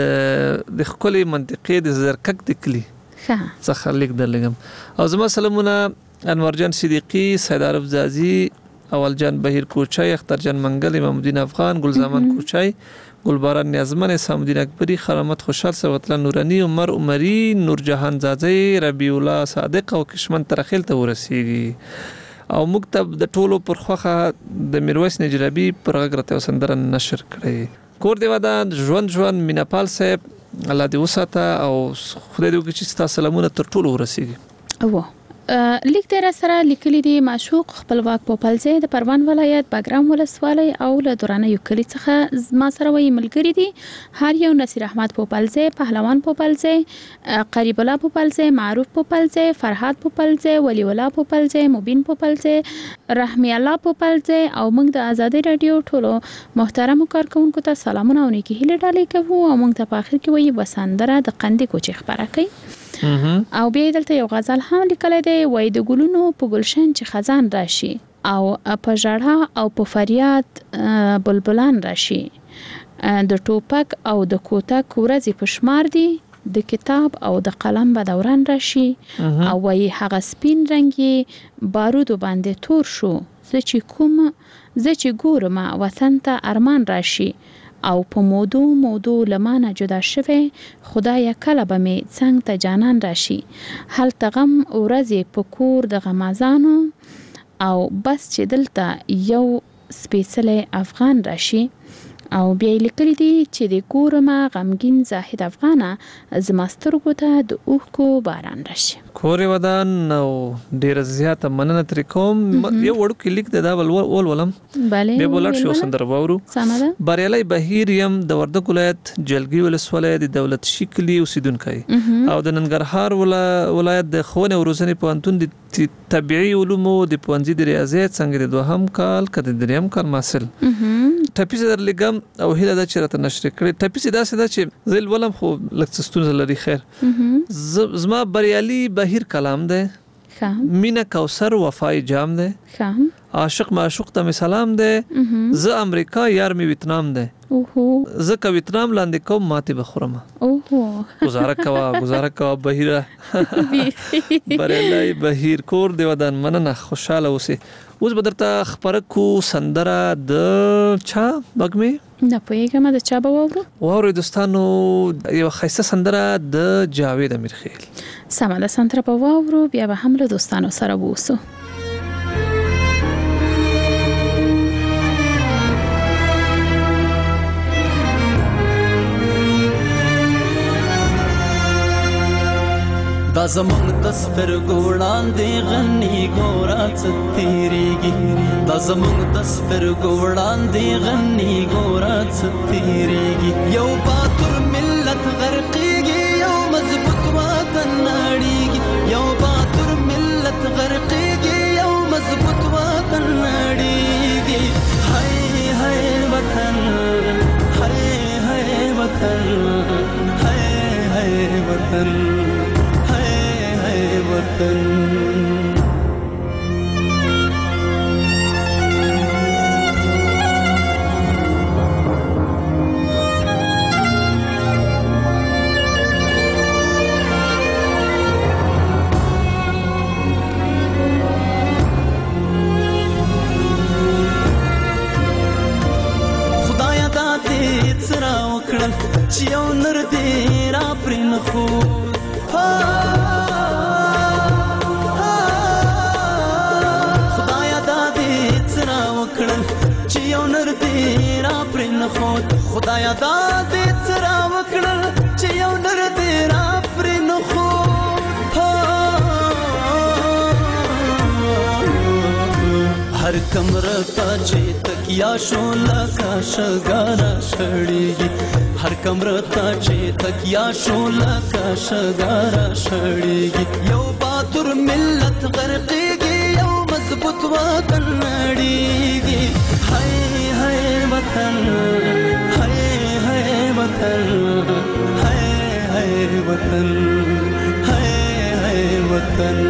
[SPEAKER 8] منطقې د زرکک د کلی څخه لیک درلګم او زما سلامونه انور جان صدیقی سید عرب زازی اول جان بهیر کوچای اختر جان منګل امام الدین افغان گلزمان کوچای گلباران نیازمن سامدین اکبری خرامت خوشحال سوتلا نورانی عمر عمری نور جهان زازی ربیع الله صادق او کشمن ترخیل ته ورسیږي او مکتب د ټولو پرخوخه د میرویس نجرابی پرغرته سندره نشر کړي کور دی ودا ژوند مینپال صاحب الله دې وساته او خدای دې وکړي چې تاسو سلامونه تر ټولو ورسیږي
[SPEAKER 9] او لیک دې سره لیکلي دي معشوق خپلواک پوپلځي د پروان ولایت باګرام ولسوالۍ او له دورانه یو کلی څخه ما سره وی ملګری دي هر یو نصیر احمد پوپلځي پهلوان پوپلځي قریب الله پوپلځي معروف پوپلځي فرحات پوپلځي ولی الله پوپلځي مبین پوپلځي رحمی الله پوپلځي او موږ د آزادۍ رادیو ټولو محترم کارکونکو ته سلامونه او نیکی هیله ډالۍ کوو او موږ ته په اخر کې وی وسندره د قندې کوچې خبره کوي او بیا دلته یو غزل هم لیکلی دی وای د ګلونو په گلشن چې خزان راشي او په ژړا او په فریاد بلبلان راشي د ټوپک او د کوتک ورځې په شمار دي د کتاب او د قلم به دوران راشي او وای هغه سپین رنگي بارود باندې تور شو زه چې ګورم وطن ته ارمان راشي او په مودو لمانه جدا شوه خدای کله به می څنګه ته جانان راشي هل تغم ورځې په کور د غمازانو او بس چې دلته یو سپیڅلی افغان راشي او بیا لیکلي دي چې د کورما غمگین زاهد افغانه زماسترګو ته د اوښکو باران راشي
[SPEAKER 8] کورې ودان او ډیر زیاته مننه تر کوم یو وړوکی لیک دا ولولم
[SPEAKER 9] bale
[SPEAKER 8] به ولر شو سندر باورو
[SPEAKER 9] سمده
[SPEAKER 8] بریالي بهیر يم د وردګ ولایت جلګي ولسوالۍ د دولت شکلی اوسیدونکو او د ننګرهار ولایت د خونه او روزنې پوهنتون د طبيعي علومو د پوهنځي د ریاضیات څنګه د دوهم کال کده دریم کال محصل ټپي زر لګم او هله د چرته نشر کړي ټپي سدا سدا چې زل ولم خو لکستون لري خیر زما بریالي بهیر کلام ده مینا کوثر وفای جام ده عاشق معشوق ته سلام ده ز امریکا یار می ویتنام ده ز کا ویتنام لاندې کوم ماته بخورم گزاره کوا بهیره بریالي بهیر کور دی ودان مننه خوشاله اوسه اوس بدرته خبر کو سندره د چا بګمه
[SPEAKER 9] نه پوهیږم د چا به
[SPEAKER 8] ووري دوستانو یو خیسه سندره د جاوید امیرخیل
[SPEAKER 9] سمه ده سندره په وورو بیا به هم له دوستانو سره ووسو
[SPEAKER 11] دا زمونږ د سترګو وړاندې غني ګوره څه تېرېږي دا زمونږ د سترګو وړاندې غني ګوره څه تېرېږي یو باتور ملت غرقېږي یو مضبوط وطن نړېږي یو باتور ملت غرقېږي یو مضبوط وطن نړېږي هی هی وطن هی هی وطن هی هی وطن وطن خدایا دا دې څرا وکړل چې یو نر دې را پرې نخو خدایا دا دې څرا وکړل چې یو نر دې را پرې نخو هر کمره ته چې تکیا شو لکه شګاره شړېږي هر کمره ته چې تکیا شو لکه شګاره شړېږي یو باتور ملت غرقېږي یو مضبوط وطن نړېږي هی هی وطن وطن هی هی وطن هی هی وطن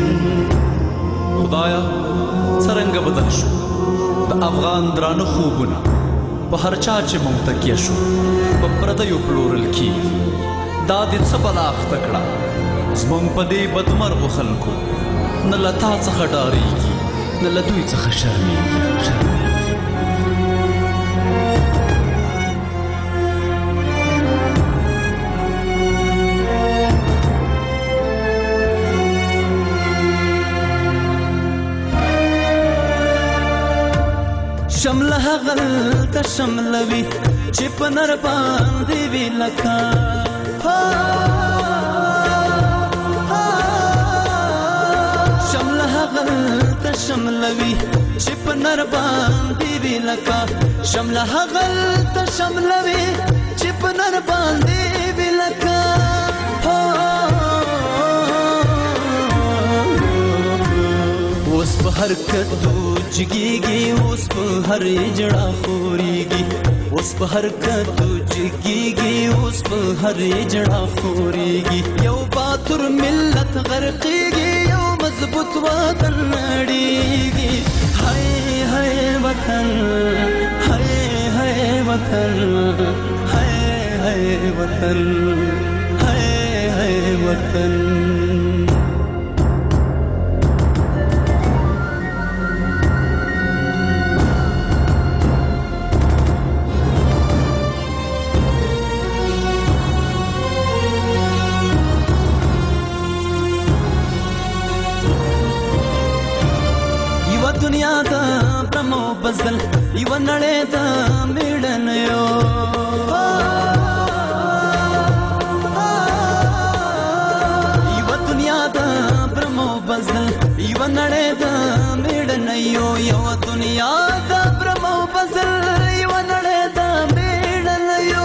[SPEAKER 12] خدایا څرنګه بدل شو د افغان درانه خوبونه په هر چا چې مونږ تکیه شو په پردیو پلورل کېږي دا دې څه بلا اخته کړه زمونږ په دې بدمرغو خلکو نه له تا څخه ډارېږي نه له دوی څخه شرمېږي شمله هغلته شملوي چې په نر باندې وي لکه شمله هغلته شملوي چې په نر باندې وي لکه شمله هغلته شملوي چې په نر باندې وي لکه اوس په هر کدو جګېږي اوس په هر اجړه خورېږي اوس په هر کدو جګېږي اوس په هر اجړه خورېږي یو باتور ملت غرقېږي یو مضبوط وطن نړېږي هی هی وطن هی هی وطن هی هی وطن هی هی وطن دنیا دا برمو بزدل یو نړۍ دا میړنیو یو دنیا دا برمو بزدل یو نړۍ دا میړنیو یو دنیا دا برمو بزدل یو نړۍ دا میړنیو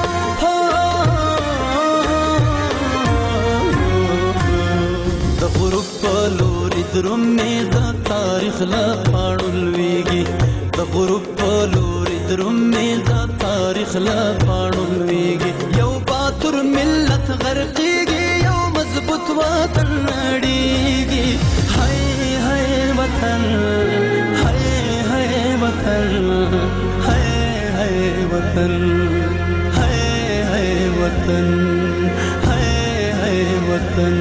[SPEAKER 12] د غروب په لوري درومې د تاریخ لا پاړو لویږي د غروب په لوري
[SPEAKER 11] درومې د تاریخ له پاڼو لویږي یو باتور ملت غرقېږي یو مضبوط وطن نړېږي هاي هاي وطن هاي هاي وطن هاي هاي وطن هاي هاي وطن هاي هاي وطن.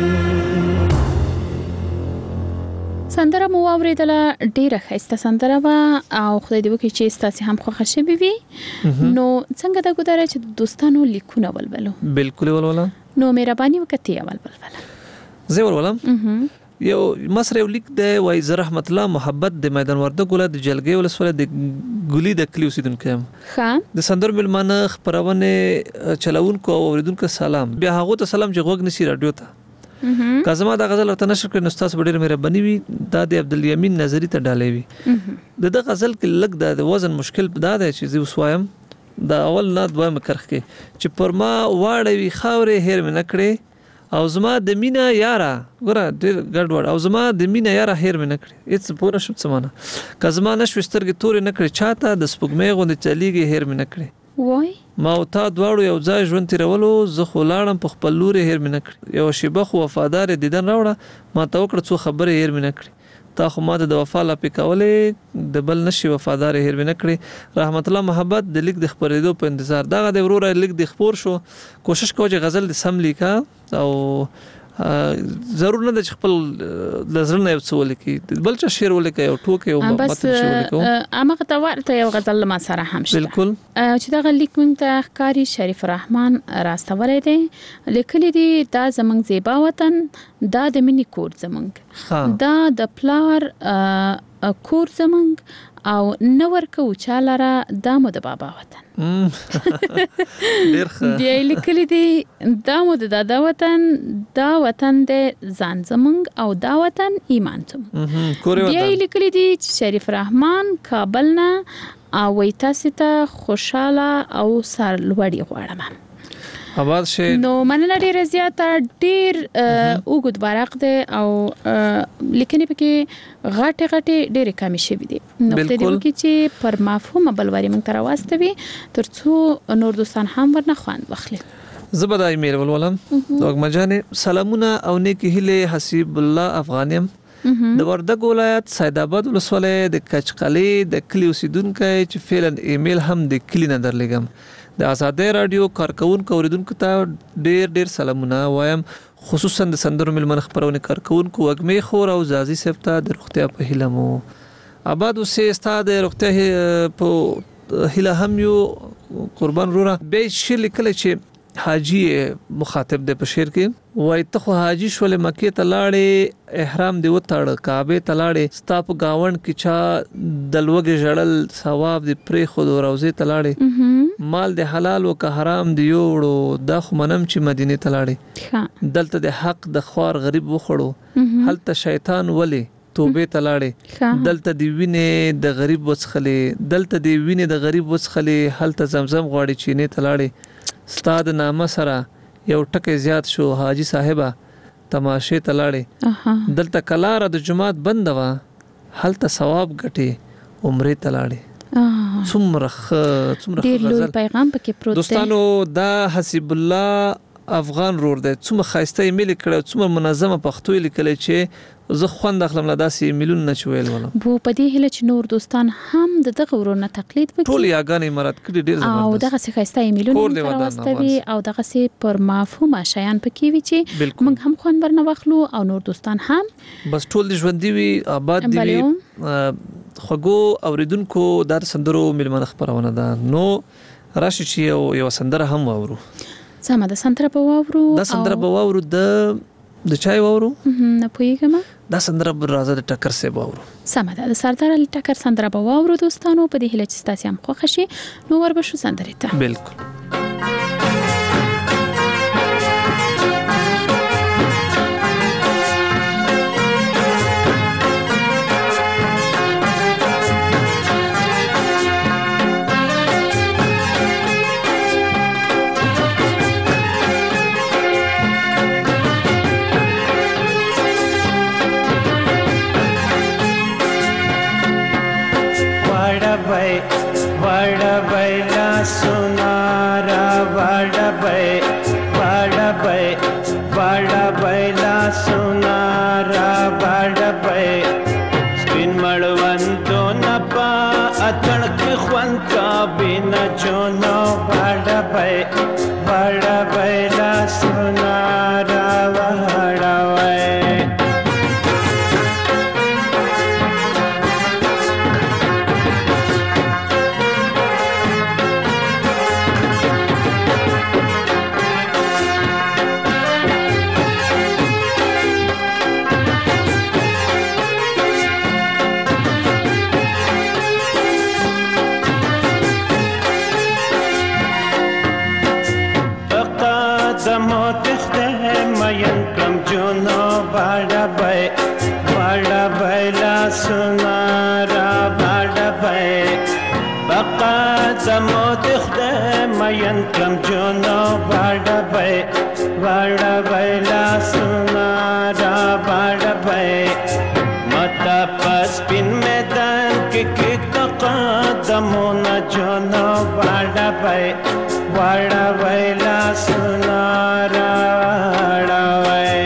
[SPEAKER 9] سندره مو واوریدله ډیره ښایسته سندره وه او خدای دې وکړي چې ستاسې هم خوښه شوې وي. نو څنګه دا ګودره چې د دوستانو لیکونه ولولو؟
[SPEAKER 8] بالکل ولولم.
[SPEAKER 9] نو مهرباني وکړه ته اول ولوله.
[SPEAKER 8] زه ولولم. یو مصر یو لیک دی وایي زه رحمت الله محبت د میدان وردګ ولایت د جلګۍ ولسوالۍ د ګولي د کلي اوسېدونکی یم. د سندرو مېلمانه خپرونې چلوونکو او اورېدونکو سلام. بیا هغو ته سلام چې غوږ نیسي راډیو ته. که زما دا غزل ورته نشر کړي نو ستاسو به ډېره مهرباني وي. دا د عبدالیمین نظري ته ډالۍ وي. د ده غزل کې لږ د وزن مشکل دا دی چې زه اوس وایم د اول نه دویمه کرښ کې چې پر ما واړوي خاورې هېر مې نه کړې او زما د مینا یاره ګوره ډېر ګډوډ او زما د مینا یاره هېر مې نه کړې. هېڅ پوه نه شوم څه معنی. که زما نه شوې سترګې تورې نه کړې چاته د سپوږمۍ غوندې چلیږي هېر مې نه کړې.
[SPEAKER 9] وای
[SPEAKER 8] ما او تا دواړو یو ځای ژوند تېرولو زه خو لاړم په خپل لورې هېر مې نه کړې. یو شیبه خو وفادار دیدن راوړه ما ته وکړه څو خبرې هېر مې نه کړې. تا خو ما ته د وفا لاپې کولې د بل نشي وفادار هېر مې نه کړې. رحمت الله محبت د لیک د خپرېدو په انتظار. دغه د وروره لیک د خپور شو. کوشش کوه چې غزل د سم لیکه او ضرور نه ده چې خپل د زړه نه یو څه ولیکي بل چا شعر ولیکي یو ټوکې او
[SPEAKER 9] بس هماغه ته ورته یو غزل ما سره هم شته.
[SPEAKER 8] بالکل
[SPEAKER 9] چې دغه لیک موږ ته ښکاري شریف الرحمن راستولی دی. لیکلی دی دا زموږ زیبا وطن دا د مینې کور زموږ دا د پلار کور زموږ او نور کو چالره دا مو د بابا وطن.
[SPEAKER 8] ډیر ښه.
[SPEAKER 9] بیا لیکلی دی دا مو د دادا وطن دا وطن د ځان زموږ او دا وطن ایمان زموږ. بیا لیکلی دی شریف الرحمن کابل نه او وای تاسو ته خوشاله او سرلوړي غواړم.
[SPEAKER 8] آباد شي.
[SPEAKER 9] نو مننه ډیره زیاته ډیر اوږد ورق دی او لیکنې پکې غټه ډیره کمی شوی دی. نو په دې کې چې پر مفهوم بلوري موږ تر واستوي ترڅو نور دوستان هم ورنه خوند واخلي.
[SPEAKER 8] زبدا ایمیل ولولم. وګمجانې سلامونه او نیکی هیله حسیب الله افغانیم د وردګ ولایت سید آباد ولسوالۍ د کچقلې د کلی اوسیدونکو چې فعلا ایمیل هم د کلی نه درلګم. د آزادۍ رادیو کارکونکو اوریدونکو ته ډیر سلامونه وایم خصوصا د سندرو ملمن خبرونه کارکونکو وګمې خور او زازي سپتا د روغتیا په هیله مو آباد اوسې استاد روغتیا په هیله هم یو قربان رورا به شیر لیکل چې حاجی مخاطب د بشیر کې وای ته خو حاجی شول مکه ته لاړې احرام دی وتاړ کعبه ته لاړې ستاپ گاوند کې چا دلوګ جړل ثواب دی پرې خود روزه ته لاړې مال دی حلال او که حرام دی یوړو دا خو منم چې مدینه ته لاړې دلته د حق د خوار غریب وخړو هلته شیطان ولی توبه ته لاړې دلته دی وینې د غریب وڅخلې دلته دی وینې د غریب وڅخلې هلته زمزم غواړي چینه ته لاړې استاد نامه سره یو ټکي زیات شو حاجی صاحبہ تماشه ته لاړې دلته کلاره د جمعات بند وا هلته ثواب غټي عمره ته لاړې څومره
[SPEAKER 9] ډېر لوی پیغام پکې پروت دی
[SPEAKER 8] دوستانو. دا حسیب الله افغان رور دی څومره خاسته ایمیل کړو څومره منظمه پښتو لیکل چې زه خوند اخلم لا داسې ایمیلونه نه چويل ولم
[SPEAKER 9] بو پدې هله چې نور دوستان هم د دغه ورونه تقلید وکړي
[SPEAKER 8] ټول یاګانې مراد کړي ډیر زبردست
[SPEAKER 9] او دغه څه خاسته ایمیلونه راوستوي او دغه څه پر مفهوم شایان پکې وی چې موږ هم خوند ورنه واخلو او نور دوستان هم
[SPEAKER 8] بس ټول ژوندۍ وي آباد دي وي خوګو اوریدونکو در سندرو ملمن خبرونه ده نو راشي چې یو سندره هم واورو.
[SPEAKER 9] سمه ده سندره به واورو
[SPEAKER 8] دا سندره به واورو د چای واورو
[SPEAKER 9] نه پوهیږم
[SPEAKER 8] دا سندره به راځه د ټکر سه واورو.
[SPEAKER 9] سمه ده د سردار علي ټکر سندره به واورو دوستانو په دې هله چې تاسو هم خوښ شي نو وربشو سندره ته
[SPEAKER 8] بالکل.
[SPEAKER 10] वड़
[SPEAKER 13] مین کم جونو باڑا بای لاسونا را باڑا بای بقا زمو دخده مین کم جونو باڑا بای لاسونا را باڑا بای متا پس پین میدان کی قدمونا جونو باڑا بای لاسونا را باڑا بای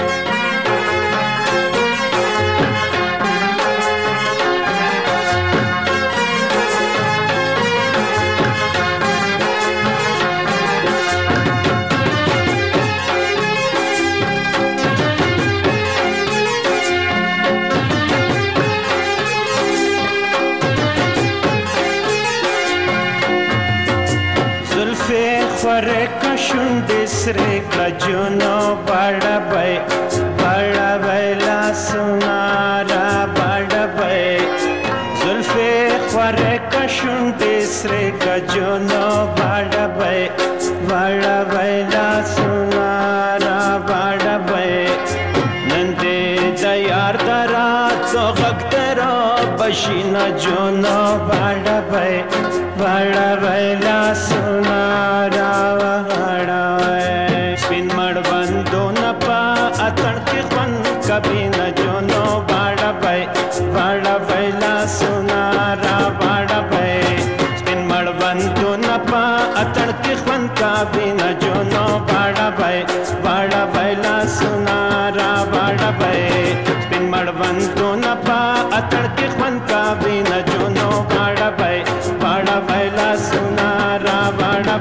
[SPEAKER 13] خوره کشون دیسره کجونو باڑا بای لاسونا را باڑا بای زلفی خوره کشون دیسره کجونو باڑا بای لاسونا را باڑا بای نندی دیار درات و غگ درا بشینا جونو باڑا بای لاسونا را باڑا بای سپین مڑبندو نپا اتن کی خون کبھی نہ جونو باڑا بای لاسونا را باڑا بای سپین مڑبندو نپا اتن کی خون کبھی نہ جونو باڑا بای لاسونا را باڑا بای سپین مڑبندو نپا اتن کی خون کبھی نہ جونو باڑا بای لاسونا را باڑا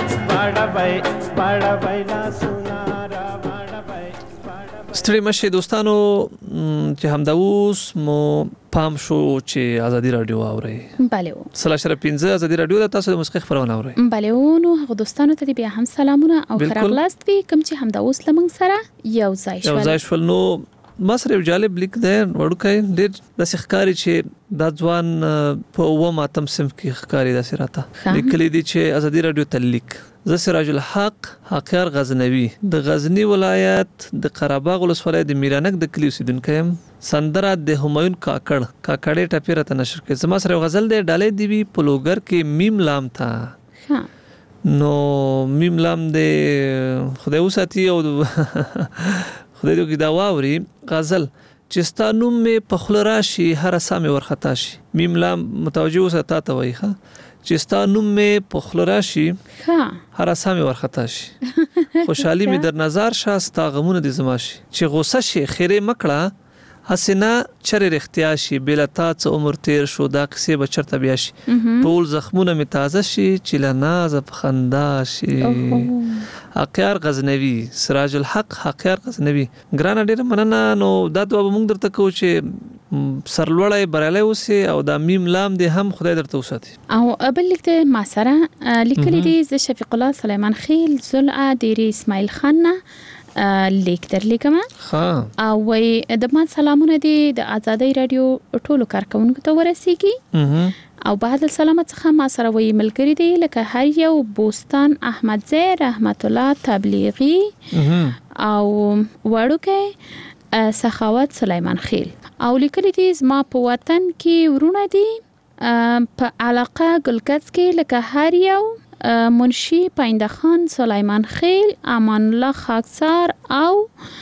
[SPEAKER 13] بای لاسونا را باڑا بای
[SPEAKER 8] ستړي مشه دوستانو چې همدا اوس مو پام شو چې ازادي رادیو اوري
[SPEAKER 9] بله
[SPEAKER 8] سلا شر 15 ازادي رادیو د تاسو د موسیقي خبرونه اوري
[SPEAKER 9] بله نو هغه دوستانو ته بیا هم سلامونه او خراغلاست وی کوم چې همدا اوس لمن سره یو ځای شول
[SPEAKER 8] نو ما سره یو جالب لیک دی وړوکی ډېر داسې ښکاري چې دا ځوان په اووم اتم صنف کې ښکاري داسې راته لیکلی دی چې ازادي رادیو ته لیک زه سراج الحق حقیار غزنوي د غزنی ولایت د قرهباغ ولسوالۍ د میرانک د کلي اوسیدونکی یم سندره د همایون کاکړې ټپې راته نشر کړې زما سره یو غزل دی ډالۍ دی وي په لوګر کې میم لام ته نو میم لام دی خدای وساتي او خدای دې دا واوري غزل چې ستا نوم مې په خوله راشي هر سامې ورخطا شي میم لام متوجه اوسه تا ته وایي چې ستا نوم مې په خوله راشي هر سامې ورخطا شي خوشحالي مې در نظر شه ستا غمونه دې زما شي چې غوسه شي خیرې مکړه حسنه چر رختیا شي بلا تا څه عمر تیر شو دا قصې به چرته بیا شي ټول زخمونه مې تازه شي چې له نازه په خندا شي حقیار غزنوي سراج الحق حقیار غزنوي ګرانه ډېره مننه نو دا دعا به موږ درته کوو چې سرلوړی بریالی اوسې او دا میم لام دې هم خدای درته وساتي
[SPEAKER 9] او بل لیک دی ما سره لیکلی دی زه شفیق الله سلیمان خیل زلعه دیری اسماعیل خان نه لیک در لیکم او وای د مان سلامونه دي د ازادي رادیو ټولو کارکونکو ته ورسیږي او بعد سلامت څخه ما سره وای ملګری دی لکه هر یو بوستان احمد زی رحمت الله تبلیغی او وړوکی سخاوت سلیمان خیل او لیکلی دي زما په وطن کې ورونه دي په علاقه ګلکڅ کې لکه هر یو منشی پاینده خان سلیمان خیل امان الله خاکسار او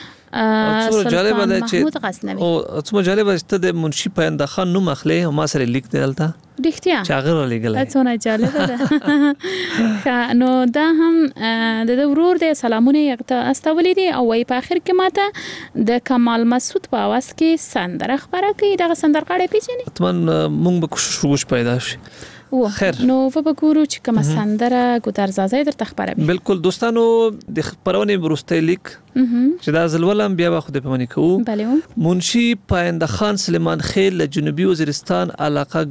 [SPEAKER 9] سلطان محمود غزنوي
[SPEAKER 8] او څومره جالب چې د منشی پاینده خان نوم اخلي او ما سره لیک دی دلته
[SPEAKER 9] رښتیا
[SPEAKER 8] چاغر لګلای
[SPEAKER 9] څونه جالب ده نو دا هم د ورور د سلامونه یغته استولې دي او وای په اخر کې ماته د کمال مسعود په आवाज کې سندره خبره کوي دا سندرغاړي پیژني
[SPEAKER 8] اتمن مونږ به کوشش پیدا شي
[SPEAKER 9] خیر نو وبګورو چې کوم سندره ګودرزازای در تخبره
[SPEAKER 8] بالکل دوستانو د خبرونه برسته لیک چې دا زلولم بیا به خو د پمنې کوو منشی پاینده خان سلیمان خیل له جنوبي وزیرستان علاقه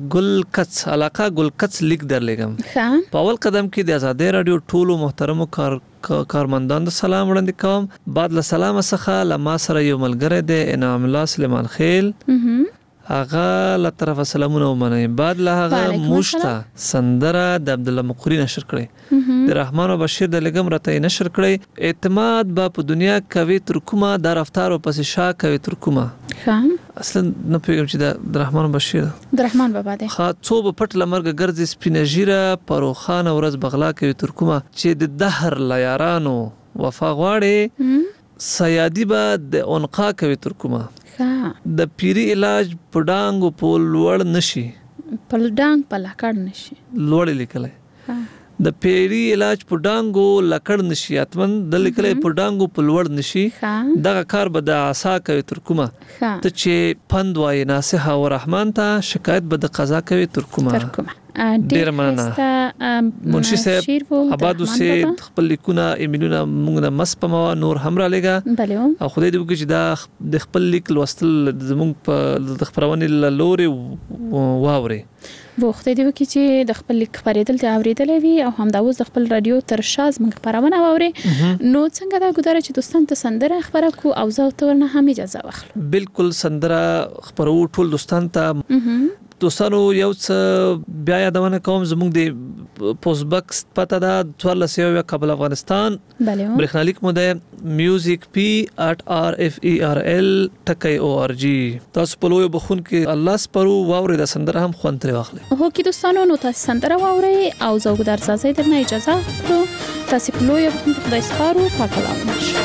[SPEAKER 8] ګلکڅ لیک درلګم په اول قدم کې د ازادي رادیو ټولو محترمو کارمندان سلام وړاندې کوم بعد له سلام څخه لما سره یو ملګری دی انعام الله سلیمان خیل هغه له طرفه سلامونه ومنئ. بعد له هغه موشته سندره د عبدالله مقری نشر کړی د رحمان او بشیر د لګم راته نشر کړی. اعتماد با په دنیا کوي تر کومه د رفتار او پس شا کوي تر کومه اصلا نه پیغام چې د رحمان او بشیر
[SPEAKER 9] د رحمان بابا دی
[SPEAKER 8] خا څو په پټ لمرګ ګرځي سپینجیره پروخان ورځ بغلا کوي تر کومه چې د دهر لیارانو وفا غواړي سیادی با د انقا کوي تر کومه د پیری علاج په ډانګو په لوړ نشي
[SPEAKER 9] په ډانګ په لکړ نشي
[SPEAKER 8] لوړ لیکلای د پیری علاج په ډانګو لکړ نشي اتمن د لیکلای په ډانګو په لوړ نشي دغه کار به د عصا کوي تر کومه ته چې پند وای ناصح او رحمان ته شکایت به د قضا کوي تر کومه ډیر مننه منشي صاحب آبادو سه خپل لیکونه ایمیلونه موږ نه مسپمو نور هم را لګا او خدای دې وکړي چې دا د خپل لیک لوستل زموږ په خبرونه لوري واوري
[SPEAKER 9] وخت دی وکي چې د خپل لیک خبرېدل ته اوریدلې وي او هم دا اوس د خپل رادیو تر شاز موږ خبرونه واوري نو څنګه دا ګذاره چې دوستان ته سندره خبره کو او زه ورته هم اجازه واخلم.
[SPEAKER 8] بالکل سندره خبرو ټول دوستان ته دوستانو یو څه بیا یادونه کوم زموږ د پوسټ باکس پته دا 14 کابل افغانستان برېښنالیک مو ده music@rferl.org تاسو په لوی بخون کې الله سپرو واوري د سندره هم خوند تر واخلي.
[SPEAKER 9] هو کې دوستانو نو تاسو سندره واوري او زوګدار سازي درنه اجازه ورکړو تاسو په لوی بخون خدای سپارو پاکلام نشه.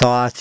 [SPEAKER 14] ساعت